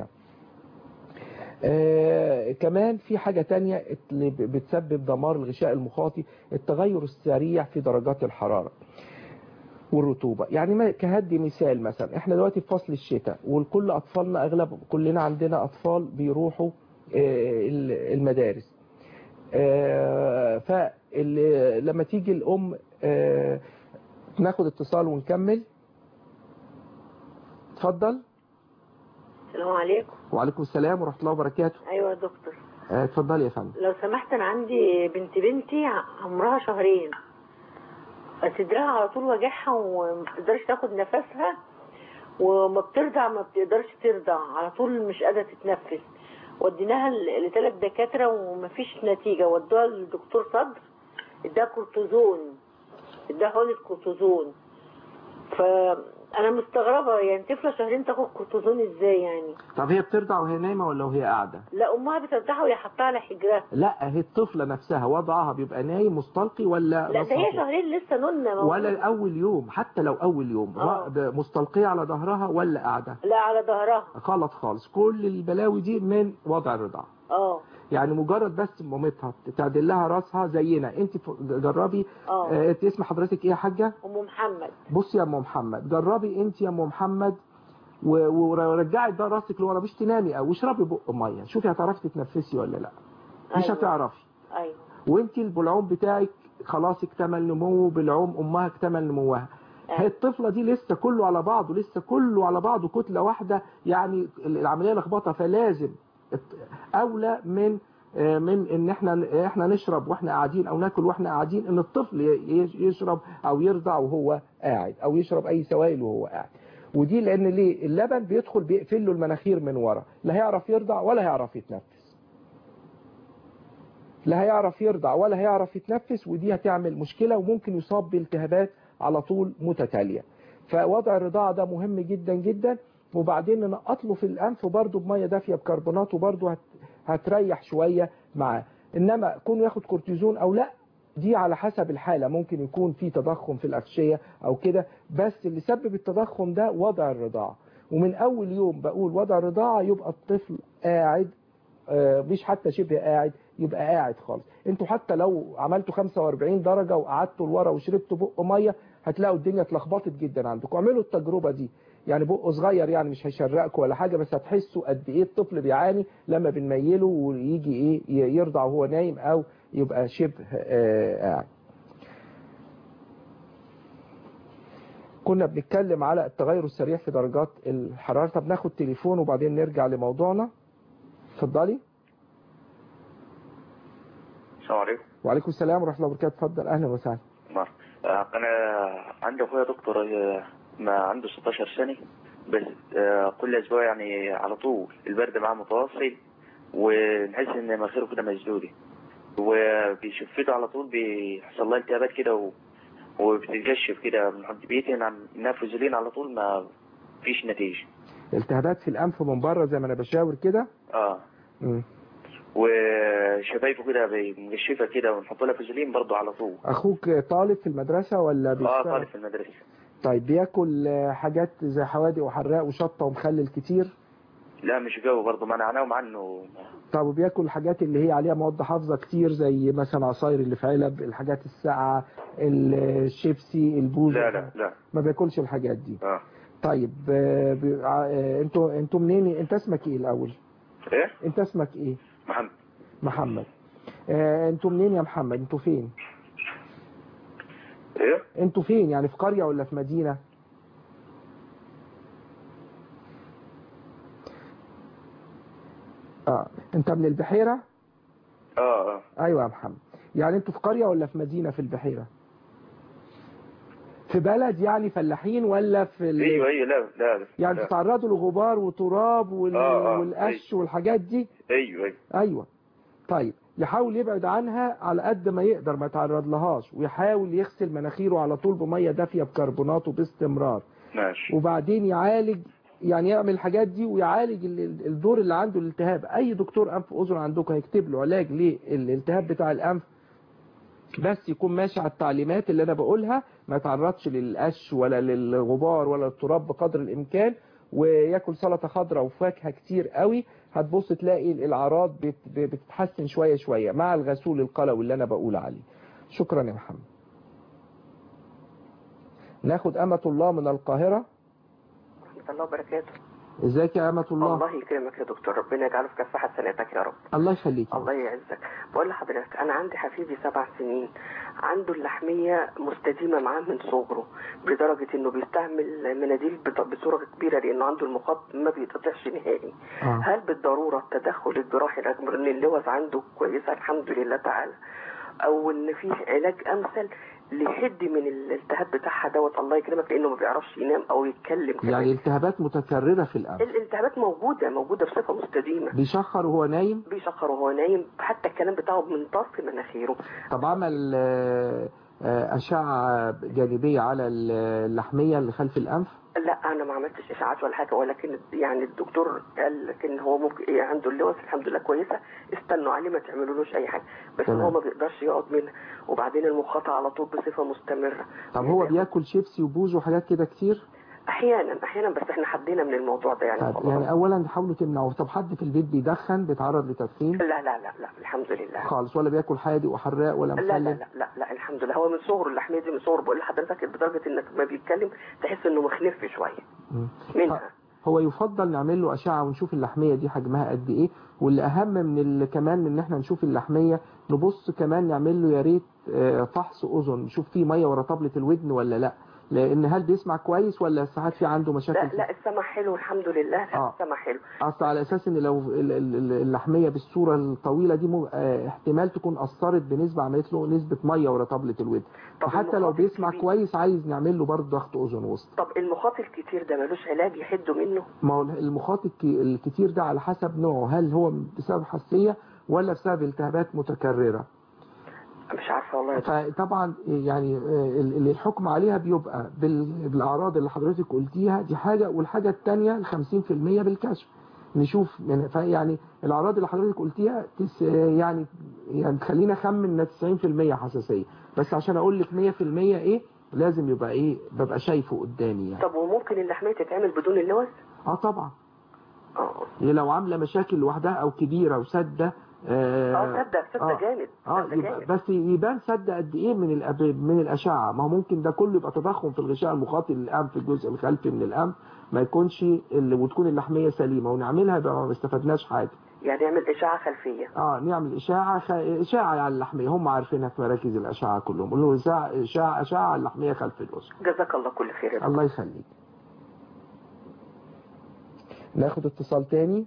كمان في حاجة تانية اللي بتسبب دمار الغشاء المخاطي، التغير السريع في درجات الحرارة والرطوبة. يعني كهدي مثال، مثلا احنا دلوقتي في فصل الشتاء، والكل اطفالنا كلنا عندنا اطفال بيروحوا المدارس. فلما تيجي الام ناخد اتصال ونكمل. اتفضل. السلام عليكم. وعليكم السلام ورحمة الله وبركاته. ايوه يا دكتور. اتفضلي يا فندم. لو سمحت، انا عندي بنتي عمرها 2 شهر، صدرها على طول وجعها وما بتقدرش تاخد نفسها، وما بترضع ما بتقدرش ترضع، على طول مش قادره تتنفس. وديناها ل3 دكاتره ومفيش نتيجه. ودوها للدكتور صدر، اداها كورتيزون، اداها حقنه كورتيزون. انا مستغربه يعني طفله شهرين تاخد كورتيزون ازاي يعني؟ طب هي بترضع وهي نايمه ولا وهي قاعده؟ لا امها بترضعها وهي حاطاها على حجرها. لا هي الطفله نفسها وضعها بيبقى نايم مستلقي ولا لا ده هي شهرين لسه نونه ولا اول يوم، حتى لو اول يوم مستلقيه على ظهرها ولا قاعده؟ لا على ظهرها. غلط خالص، كل البلاوي دي من وضع الرضاعه. يعني مجرد بس مامتها تعدل لها راسها زينا. انت جربي. انت اسم حضرتك ايه يا حاجه؟ ام محمد. بصي يا ام محمد، جربي انت يا ام محمد ورجعي ده راسك لورا، مش تنامي او اشربي بق ميه، شوفي هتعرفي تتنفسي ولا لا. مش هتعرفي. ايوه. وانت البلعوم بتاعك خلاص اكتمل نموه، بلعوم امها اكتمل نموها. هي الطفله دي لسه كله على بعضه، لسه كله على بعضه كتله واحده، يعني العمليه لخبطه. فلازم اولى من ان احنا نشرب واحنا قاعدين او ناكل واحنا قاعدين، ان الطفل يشرب او يرضع وهو قاعد او يشرب اي سوائل وهو قاعد. ودي لان ليه؟ اللبن بيدخل بيقفل له المناخير من ورا، لا هيعرف يرضع ولا هيعرف يتنفس. لا هيعرف يرضع ولا هيعرف يتنفس، ودي هتعمل مشكله وممكن يصاب بالتهابات على طول متتاليه. فوضع الرضاعه ده مهم جدا جدا. وبعدين ننقط له في الانف برده بميه دافيه بكربونات، وبرده هتريح شويه معاه. انما كونه ياخد كورتيزون او لا دي على حسب الحاله، ممكن يكون في تضخم في الاغشيه او كده، بس اللي سبب التضخم ده وضع الرضاعه. ومن اول يوم بقول وضع الرضاعه يبقى الطفل قاعد، مش حتى شبه قاعد، يبقى قاعد خالص. انتوا حتى لو عملتوا 45 درجه وقعدتوا لورا وشربتوا بق ميه هتلاقوا الدنيا اتلخبطت جدا عندكم. اعملوا التجربه دي، يعني بقه صغير يعني مش هيشرقكم ولا حاجه، بس هتحسوا قد ايه الطفل بيعاني لما بنميله ويجي ايه يرضع وهو نايم او يبقى شبه قاعد. كنا بنتكلم على التغير السريع في درجات الحراره. طب ناخد تليفون وبعدين نرجع لموضوعنا. اتفضلي. السلام عليكم. وعليكم السلام ورحمه الله وبركاته. اتفضل. اهلا وسهلا. انا عندي اخويا دكتور ما عنده 16 سنه، بس كل اسبوع يعني على طول البرد معاه متواصل، ونحس ان مناخيره كده مسدوده، وبيشفته على طول، بيحصل لها التهابات كده وبتتجشف كده. بنحط بيتنا نافذلين على طول، ما فيش نتيجه. التهابات في الانف من بره زي ما انا بشاور كده. وشفايفه كده مجشفه كده، ونحط لها فازلين برضه على طول. اخوك طالب في المدرسه ولا بيشتغل؟ طالب في المدرسه. طيب بياكل حاجات زي حوادق وحراق وشطه ومخلل كتير؟ لا مش جو برضه، منعناهم عنه. طب وبياكل الحاجات اللي هي عليها مواد حافظه كتير زي مثلا عصاير اللي في علب، الحاجات الساقعه، الشيبسي، البوز؟ لا ما بياكلش الحاجات دي. طيب انتوا منين؟ انت اسمك ايه الاول؟ ايه؟ انت اسمك ايه؟ محمد. انتوا منين يا محمد؟ انتوا فين؟ ايه؟ انتوا فين يعني، في قرية ولا في مدينة؟ انت من البحيرة؟ ايوه يا محمد. يعني انتوا في قرية ولا في مدينة في البحيرة؟ في بلد يعني فلاحين ولا في ايوه لا يعني تتعرضوا لغبار وتراب والقش والحاجات دي؟ ايوه. طيب يحاول يبعد عنها على قد ما يقدر، ما يتعرض لهاش، ويحاول يغسل مناخيره على طول بميه دافيه بكربونات وباستمرار. ماشي. وبعدين يعالج، يعني يعمل الحاجات دي ويعالج الدور اللي عنده الالتهاب. اي دكتور انف واذن عندكم هيكتب له علاج للالتهاب بتاع الانف، بس يكون ماشي على التعليمات اللي انا بقولها، ما يتعرضش للقش ولا للغبار ولا للتراب بقدر الامكان، وياكل سلطه خضراء وفاكهه كتير قوي. هتبص تلاقي الاعراض بتتحسن شويه شويه مع الغسول القلوي اللي انا بقول عليه. شكرا يا محمد. ناخد أمة الله من القاهرة. ورحمة الله وبركاته. ازيك يا أمة الله؟ الله يكرمك يا دكتور، ربنا يجعله في كفة حسناتك يا رب. الله يخليك. الله يعزك. بقول لحضرتك انا عندي حفيدي 7 سنين، عنده اللحمية مستديمة معاه من صغره، لدرجة انه بيستعمل مناديل بصورة كبيرة لانه عنده المخاط ما بيتقطعش نهائي. هل بالضرورة التدخل الجراحي رغم ان اللوز عنده كويسة الحمد لله تعالى، او ان في علاج امثل لحد من الالتهاب بتاعها دوت الله يكرمك، لانه ما بيعرفش ينام او يتكلم كمان؟ يعني التهابات متكرره في الانف؟ الالتهابات موجوده بصفه مستديمه. بيشخر وهو نايم؟ بيشخر وهو نايم، حتى الكلام بتاعه من طرف مناخيره. طب عمل أشعة جانبية على اللحمية اللي خلف الأنف؟ لا انا ما عملتش اشاعات ولا حاجه، ولكن يعني الدكتور قال لكن هو ممكن عنده اللوز الحمد لله كويسه، استنوا عليه ما تعملولوش اي حاجه، بس هو ما بيقدرش يقعد منها، وبعدين المخاطره على طول بصفه مستمره. طب هو بياكل شيبسي وبوز وحاجات كده كتير؟ احيانا بس احنا حدينا من الموضوع ده يعني. يعني اولا حاولوا تمنعوا. طب حد في البيت بيدخن، بيتعرض لتدخين؟ لا الحمد لله خالص. ولا بياكل حادق وحراق ولا مخلل؟ لا الحمد لله. هو من صغره اللحميه دي من صغره، بقول لحضرتك بدرجه انك ما بيتكلم تحس انه مخنف شويه منها. هو يفضل نعمل له اشعه ونشوف اللحميه دي حجمها قد ايه، واللي اهم من كمان من ان احنا نشوف اللحميه نبص كمان نعمل له يا ريت فحص اذن، نشوف فيه ميه ورا طبله الودن ولا لا، لان هل بيسمع كويس ولا ساعات في عنده مشاكل؟ لا السمع حلو الحمد لله. السمع حلو. اصل على اساس ان لو اللحميه بالصوره الطويله دي احتمال تكون اثرت بنسبه، عملت له نسبه ميه ورا طبله الودن، فحتى لو بيسمع كويس عايز نعمل له برضه ضغط اذن وسطى. طب المخاط الكتير ده ملوش علاج يحدوا منه؟ ما هو المخاط الكتير ده على حسب نوعه، هل هو بسبب حساسيه ولا بسبب التهابات متكرره؟ مش عارفه والله. فطبعا يعني اللي الحكم عليها بيبقى بالاعراض اللي حضرتك قلتيها دي حاجه، والحاجه الثانيه 50% بالكشف نشوف يعني الاعراض اللي حضرتك قلتيها يعني تخلينا اخمن ان 90% حساسيه، بس عشان اقول لك 100% ايه لازم يبقى ايه ببقى شايفه قدامي يعني. طب وممكن اللحميه تتعمل بدون اللوز؟ طبعا. لو عامله مشاكل لوحدها او كبيره وسده سد جامد. بس يبان سد قد ايه من الاشعه، ما هو ممكن ده كله يبقى تضخم في الغشاء المخاطي للانف في الجزء الخلفي من الانف ما يكونش وتكون اللحميه سليمه ونعملها يبقى ما استفدناش حاجه. يعني نعمل اشعه خلفيه؟ نعمل اشعه على اللحميه، هم عارفينها في مراكز الاشعه كلهم، قولوا اشعه على اللحميه خلف الاذن. جزاك الله كل خير. الله يخليك. ناخد اتصال تاني.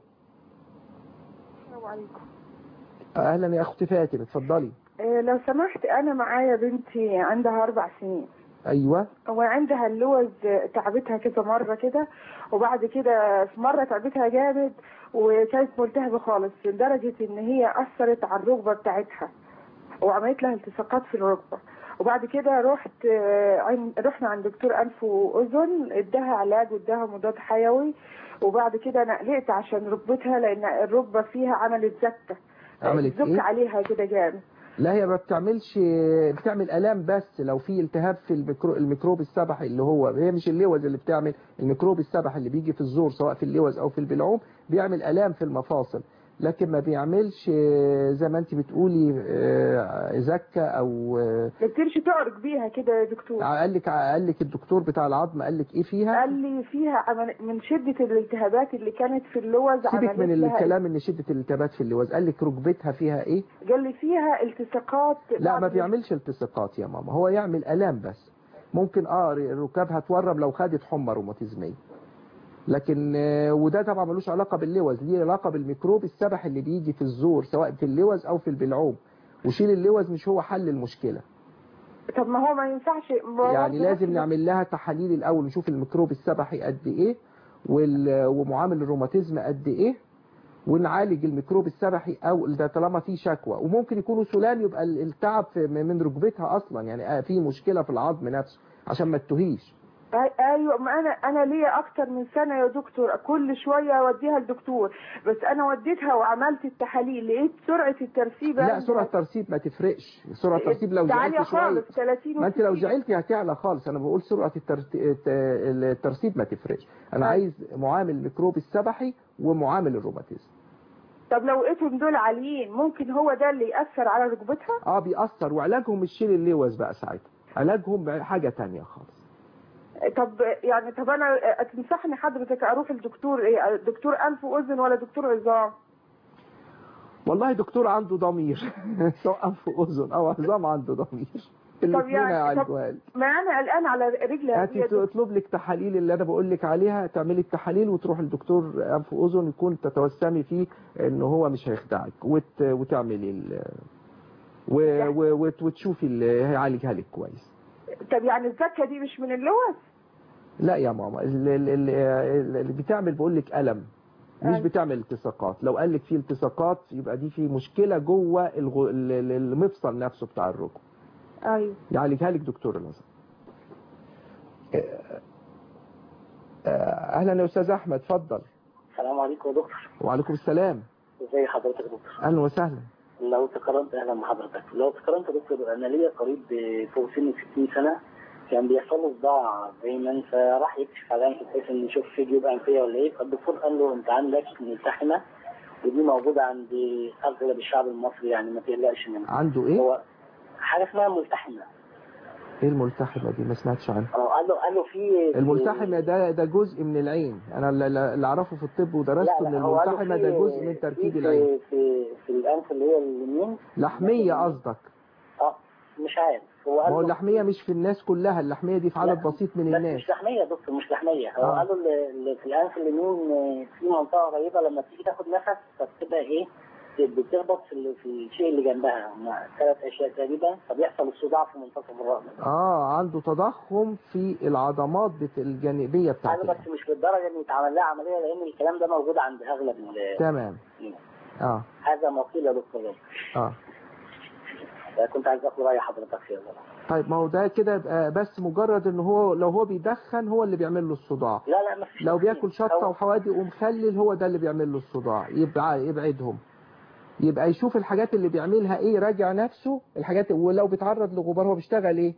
السلام عليكم. اهلا يا اختي فاتن، اتفضلي. لو سمحت انا معايا بنتي عندها 4 سنين. ايوه. وعندها اللوز تعبتها كذا مره كده، وبعد كده في مره تعبتها جامد وكانت ملتهبه خالص لدرجه ان هي اثرت على الركبه بتاعتها وعملت لها التصاقات في الركبه، وبعد كده رحنا عند دكتور انف واذن اداها علاج واداها مضاد حيوي، وبعد كده انا قلقت عشان ركبتها لان الركبه فيها عملت زكه. عملت زك عليها كده جامد. لا هي ما بتعملش، بتعمل الام بس لو في التهاب في الميكروب السبحي اللي هي مش اللوز اللي بتعمل، الميكروب السبحي اللي بيجي في الزور سواء في اللوز او في البلعوم بيعمل الام في المفاصل، لكن ما بيعملش زي ما انت بتقولي زكه او ما بتقدرش تعرج بيها كده يا دكتور. قال لك الدكتور بتاع العظم قال لك ايه فيها؟ قال لي فيها من شده الالتهابات اللي كانت في اللوز. سيبك من الكلام ان شده الالتهابات في اللوز، قال لك ركبتها فيها ايه؟ قال لي فيها التصاقات. لا ما بيعملش التصاقات يا ماما، هو يعمل الام بس، ممكن ركابها تورم لو خدت حمى روماتيزميه، لكن وده طبعا ملوش علاقه باللوز، ليه علاقه بالميكروب السبح اللي بيجي في الزور سواء في اللوز او في البلعوم، وشيل اللوز مش هو حل المشكله. طب ما هو ما ينفعش يعني لازم نعمل لها تحاليل الاول نشوف الميكروب السبحي قد ايه ومعامل الروماتيزم قد ايه، ونعالج الميكروب السبحي او ده طالما في شكوى، وممكن يكونوا سلام يبقى التعب من ركبتها اصلا، يعني في مشكله في العظم نفسه عشان ما تتوهيش. ايوه، ما انا ليا اكتر من سنه يا دكتور كل شويه اوديها للدكتور، بس انا وديتها وعملت التحاليل لقيت سرعه الترسيب. لا سرعه الترسيب ما تفرقش، سرعه الترسيب لو زعلت شويه 30 ما انت لو زعلتي هتعلى خالص، انا بقول سرعه الترسيب ما تفرقش، انا عايز معامل الميكروب السبحي ومعامل الروماتيزم. طب لو لقيتهم دول عاليين ممكن هو ده اللي ياثر على ركبتها؟ بيأثر، وعلاجهم مش شيل اللوز بقى ساعتها، علاجهم حاجه ثانيه خالص. طب انا تنصحني حضرتك اروح للدكتور ايه؟ دكتور انف واذن ولا دكتور عظام؟ والله دكتور عنده ضمير سواء انف واذن او عظام عنده ضمير. طب يعني ما انا قلقان على رجلي. اطلب لك تحاليل اللي انا بقول لك عليها، تعملي التحاليل وتروح للدكتور انف واذن يكون تتوسمي فيه ان هو مش هيخدعك، وتعملي وتشوفي اللي هيعالجها لك كويس. طب يعني الزكه دي مش من اللوز؟ لا يا ماما، اللي بتعمل بقول لك الم مش بتعمل التصاقات، لو قال لك في التصاقات يبقى دي في مشكله جوه المفصل نفسه بتاع الركبه. ايوه يعالجها لك دكتور الازهر. اهلا يا استاذ احمد، اتفضل. السلام عليكم يا دكتور. وعليكم السلام. ازي حضرتك يا دكتور؟ اهلا وسهلا. لو تكرمت اهلا بحضرتك. لو تكرمت يا دكتور، انا ليا قريب فوق سن 60 سنه كان بيحصل له صداع دايما، فراح يكشف على انف بحيث انه يشوف في جيوب انفيه ولا ايه، فالدكتور قال له انت عندك ملتحمه ودي موجوده عند اغلب الشعب المصري، يعني ما تقلقش منها. عنده ايه؟ هو حاجه اسمها ملتحمه. ايه الملتحمه دي؟ ما سمعتش عنها. قال له في الملتحمه ده جزء من العين، انا اللي اعرفه في الطب ودرسته ان الملتحمه ده جزء من تركيب العين. في الانف اللي هي اليمين. لحميه قصدك؟ مش عارف. ما هو اللحميه مش في الناس كلها، اللحميه دي في عدد بسيط من الناس. مش لحميه يا دكتور، مش لحميه. هو قالوا اللي في الانف اليمين في منطقه قريبه لما تيجي تاخد نفس فبتبقى ايه، بتخبط في الشيء اللي جنبها، 3 اشياء تقريبا، فبيحصل الصداع في منتصف الرأس. عنده تضخم في العضمات الجانبيه بتاعته. قالوا بس مش للدرجه ان يتعمل لها عمليه، لان الكلام ده موجود عند اغلب تمام. هذا ما قيل يا دكتور. كنت عايز اخد راي حضرتك فيه. طيب ما هو ده كده يبقى بس مجرد ان هو لو هو بيدخن هو اللي بيعمل له الصداع. لا مفيش. لو بياكل شطه وحوادق ومخلل هو ده اللي بيعمل له الصداع، يبعدهم. يبقى يشوف الحاجات اللي بيعملها ايه، راجع نفسه الحاجات، ولو بيتعرض لغبار هو بيشتغل ايه.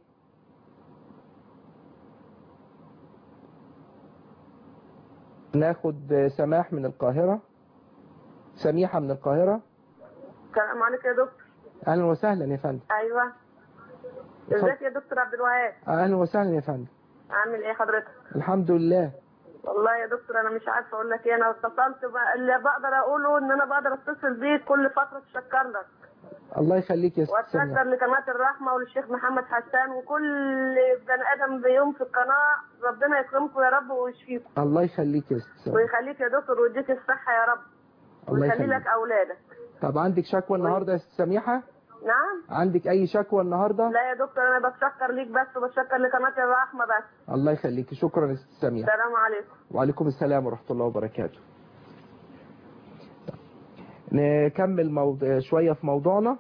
ناخد سماح من القاهرة. سميحة من القاهرة. السلام عليكم يا دكتور. اهلا وسهلا يا فندم. ايوه ازيك يا دكتور عبد الوهاب؟ اهلا وسهلا يا فندم. عامل ايه حضرتك؟ الحمد لله. والله يا دكتور انا مش عارفه اقول لك ايه، انا اتصلت بقى اللي بقدر اقوله ان انا بقدر اتصل بيك كل فتره اتشكر لك. الله يخليك يا استاذ. واتشكر لقناه الرحمه وللشيخ محمد حسان وكل بني ادم بيوم في القناه، ربنا يكرمكم يا رب ويشفيكم. الله يخليك يا استاذ. ويخليك يا دكتور ويديك الصحه يا رب. ويخلي لك اولادك. طب عندك شكوى النهارده يا استاذ سميحه؟ نعم. عندك اي شكوى النهارده؟ لا يا دكتور انا بتشكر ليك بس وبتشكر لقناه الرحمه بس. الله يخليك، شكرا يا استاذ سميحه. السلام عليكم. وعليكم السلام ورحمه الله وبركاته. نكمل شويه في موضوعنا.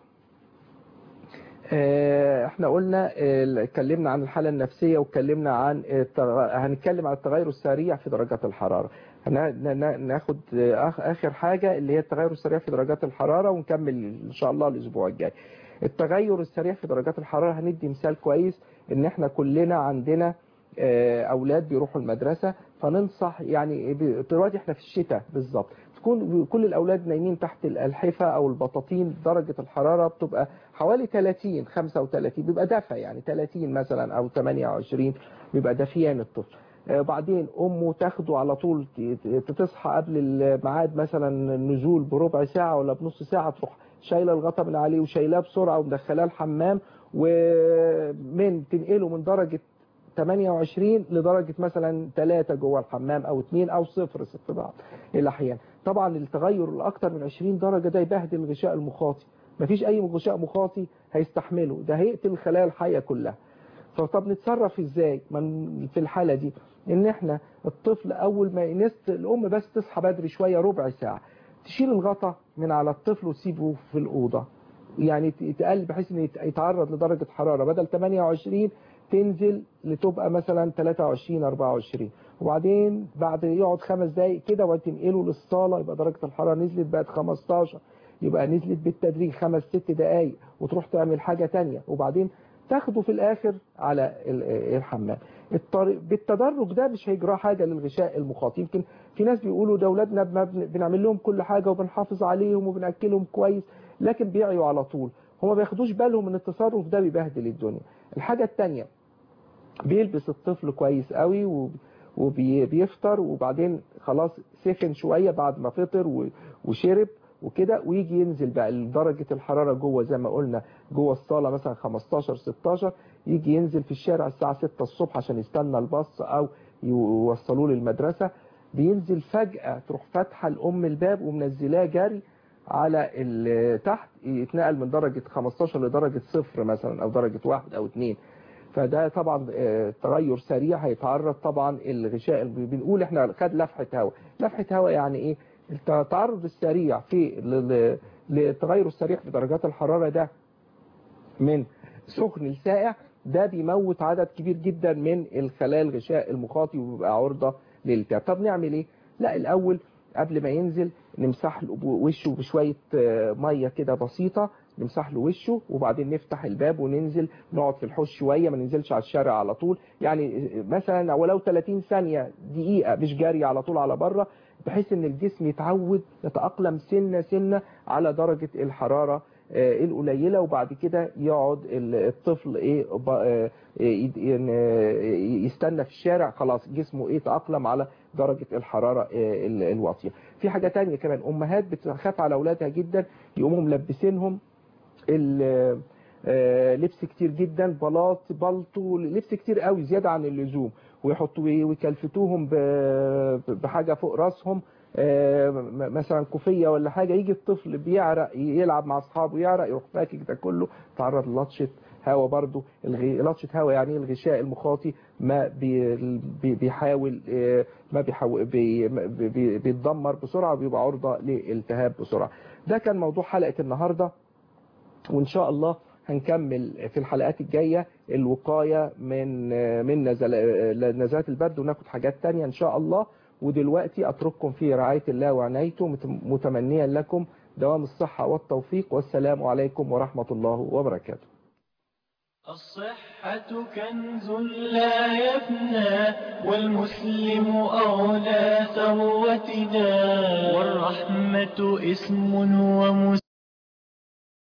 احنا قلنا اتكلمنا عن الحاله النفسيه واتكلمنا عن هنتكلم عن التغير السريع في درجات الحراره. ناخد اخر حاجه اللي هي التغير السريع في درجات الحراره ونكمل ان شاء الله الاسبوع الجاي. التغير السريع في درجات الحراره هندي مثال كويس ان احنا كلنا عندنا اولاد بيروحوا المدرسه، فننصح يعني دلوقتي احنا في الشتاء بالظبط تكون كل الاولاد نايمين تحت الالحفه او البطاطين، درجه الحراره بتبقى حوالي 30 35 بيبقى دافى، يعني 30 مثلا او 28 بيبقى دافيان الطفل. بعدين امه تاخده على طول، تصحى قبل الميعاد مثلا النزول بربع ساعه ولا بنص ساعه، تروح شايله الغطا من عليه وشايلاه بسرعه ومدخلاه الحمام، ومن تنقله من درجه 28 لدرجه مثلا 3 جوه الحمام او 2 او 0 في بعض الاحيان. طبعا التغير الاكثر من 20 درجه ده يبهدل الغشاء المخاطي، مفيش اي غشاء مخاطي هيستحمله، ده هيقتل الخلايا الحيه كلها. فطب نتصرف ازاي في الحاله دي؟ ان احنا الطفل اول ما الام بس تصحى بدري شويه ربع ساعه، تشيل الغطا من على الطفل وتسيبه في الاوضه، يعني تقل بحيث ان يتعرض لدرجه حراره بدل 28 تنزل لتبقى مثلا 23 24، وبعدين بعد يقعد 5 دقائق كده وتنقله للصاله يبقى درجه الحراره نزلت بقت 15، يبقى نزلت بالتدريج 5 6 دقائق وتروح تعمل حاجه ثانيه، وبعدين تاخده في الاخر على الحمام. بالتدرج ده مش هيجرى حاجه للغشاء المخاطي. يمكن في ناس بيقولوا ده اولادنا بنعمل لهم كل حاجه وبنحافظ عليهم وبناكلهم كويس، لكن بيعيوا على طول، هم ما بياخدوش بالهم ان التصرف ده بيبهدل الدنيا. الحاجه الثانيه بيلبس الطفل كويس قوي وبيفطر، وبعدين خلاص سخن شويه بعد ما فطر وشرب وكده، ويجي ينزل بقى درجه الحراره جوه زي ما قلنا جوه الصاله مثلا 15 16، يجي ينزل في الشارع الساعه 6 الصبح عشان يستنى الباص او يوصلوه للمدرسه، بينزل فجاه تروح فاتحه الام الباب ومنزلاه جري على تحت، يتنقل من درجه 15 لدرجه 0 مثلا او درجه 1 او 2، فده طبعا تغير سريع هيتعرض طبعا الغشاء. بنقول احنا خد لفحه هواء. لفحه هواء يعني ايه؟ التعرض السريع في للتغير السريع في درجات الحراره ده من سخن لساقع، ده بيموت عدد كبير جدا من الخلايا الغشاء المخاطي وبيبقى عرضة للالتهاب. طب نعمل ايه؟ لا الأول قبل ما ينزل نمسح له وشه بشوية مية كده بسيطة، نمسح له وشه وبعدين نفتح الباب وننزل نقعد في الحوش شوية، ما ننزلش على الشارع على طول، يعني مثلا ولو 30 ثانية دقيقة، مش جاري على طول على بره، بحيث ان الجسم يتعود يتأقلم سنة سنة على درجة الحرارة القليلة، وبعد كده يقعد الطفل يستنى في الشارع، خلاص جسمه يتأقلم على درجة الحرارة الواطية. في حاجة تانية كمان، امهات بتخاف على اولادها جدا، يقوموا ملبسينهم لبس كتير جدا، بلطو، لبس كتير قوي زيادة عن اللزوم، ويحطوا ويكلفتوهم بحاجة فوق راسهم، مثلا كوفية ولا حاجة، يجي الطفل بيعرق يلعب مع اصحابه يعرق، يروح فاكك ده كله، تعرض للطشة هواء. برضو لطشة هواء يعني الغشاء المخاطي ما بيحاول بيتدمر بسرعة وبيبقى عرضة للالتهاب بسرعة. ده كان موضوع حلقة النهاردة، وإن شاء الله هنكمل في الحلقات الجاية الوقاية من نزلات البرد، وناخد حاجات تانية إن شاء الله. ودلوقتي أترككم في رعاية الله وعنايته، متمنيا لكم دوام الصحة والتوفيق، والسلام عليكم ورحمة الله وبركاته. الصحة كنز لا يفنى، والمسلم أولى ثروتنا، والرحمة اسم